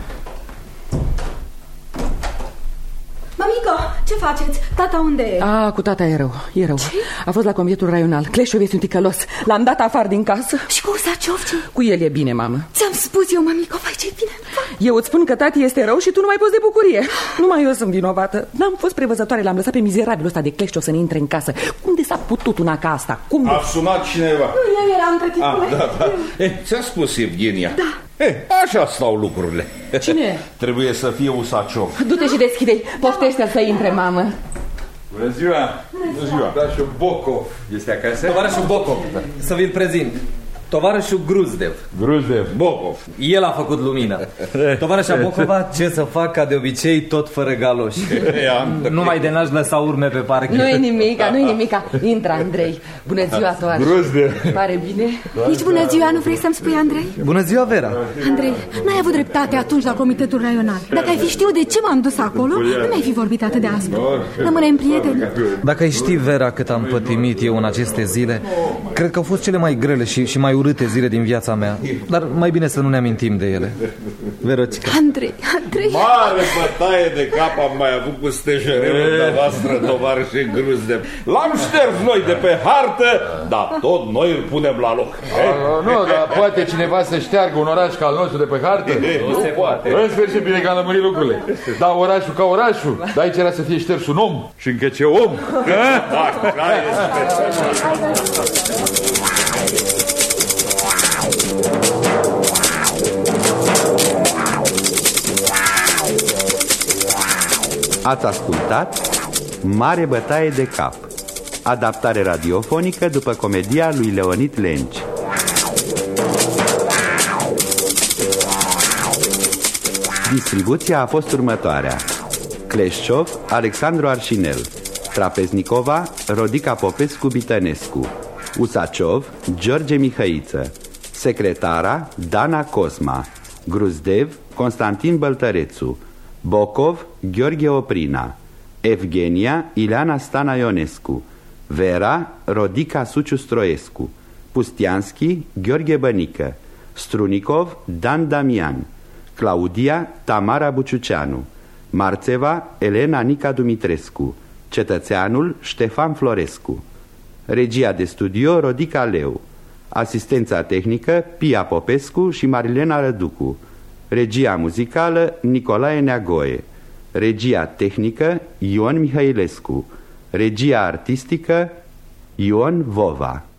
Mamico, ce faceți? Tata unde e? Cu tata e rău. Ce? A fost la comitetul raional. Cleșciov este un ticălos. L-am dat afară din casă. Și cu Usaciov ce? Cu el e bine, mamă. Ți-am spus eu, mamico, vai ce bine. Eu îți spun că tati este rău și tu nu mai poți de bucurie. Numai eu sunt vinovată. N-am fost prevăzătoare, l-am lăsat pe mizerabilul ăsta de Cleșciov să ne intre în casă. Unde s-a putut una ca asta? Cum? A sunat cineva. Nu, eu eram tăticule. Da. Ți-a spus Evgenia. Da. Așa stau lucrurile. Cine? Trebuie să fie Usaciov. Du-te și deschide-i. Poftește-l să intre, mamă. Bună ziua. Bună ziua. Tovarășul Bocov este acasă? Tovarășul Bocov, să vi-l prezint. Tovarășul Gruzdev. Bocov. El a făcut lumină. Tovarășa Bocova, ce să fac ca de obicei, tot fără galoși. Numai de n-aș lăsa urme pe parchet. Nu-i nimica. Intră, Andrei. Bună ziua, tovarăș. Gruzdev. Pare bine? Nici bună ziua, nu vrei să-mi spui, Andrei? Bună ziua, Vera. Andrei, n-ai avut dreptate atunci la comitetul raional. Dacă ai fi știut de ce m-am dus acolo, nu mi-ai fi vorbit atât de aspru. Rămânem prieteni. Dacă ai ști, Vera, cât am pătimit eu în aceste zile, cred că au fost cele mai grele și mai urâte zile din viața mea. Dar mai bine să nu ne amintim de ele. Verocica. Andrei. Mare bătaie de cap am mai avut cu stejerelul dumneavoastră, tovarășe Gruzdev. L-am șters noi de pe hartă, dar tot noi îl punem la loc. Nu, dar poate cineva să șteargă un oraș ca al nostru de pe hartă? Nu se poate. În sfârșit, bine că am lămurit lucrurile. Da, orașul ca orașul, dar aici era să fie șters un om. Și încă ce om? Ați ascultat Mare bătaie de cap, adaptare radiofonică după comedia lui Leonid Lenci. Distribuția a fost următoarea: Cleșciov, Alexandru Arșinel; Trapeznicova, Rodica Popescu-Bitănescu; Usaciov, George Mihăiță; secretara, Dana Cosma; Gruzdev, Constantin Băltărețu; Bocov, Gheorghe Oprina; Evgenia, Ileana Stana Ionescu; Vera, Rodica Suciu Stroescu; Pustianski, Gheorghe Bănică; Strunicov, Dan Damian; Claudia, Tamara Buciuceanu; Marțeva, Elena Nica Dumitrescu; Cetățeanul, Ștefan Florescu; regia de studio, Rodica Leu; asistența tehnică, Pia Popescu și Marilena Răducu; regia muzicală, Nicolae Neagoe; regia tehnică, Ion Mihailescu; regia artistică, Ion Vova.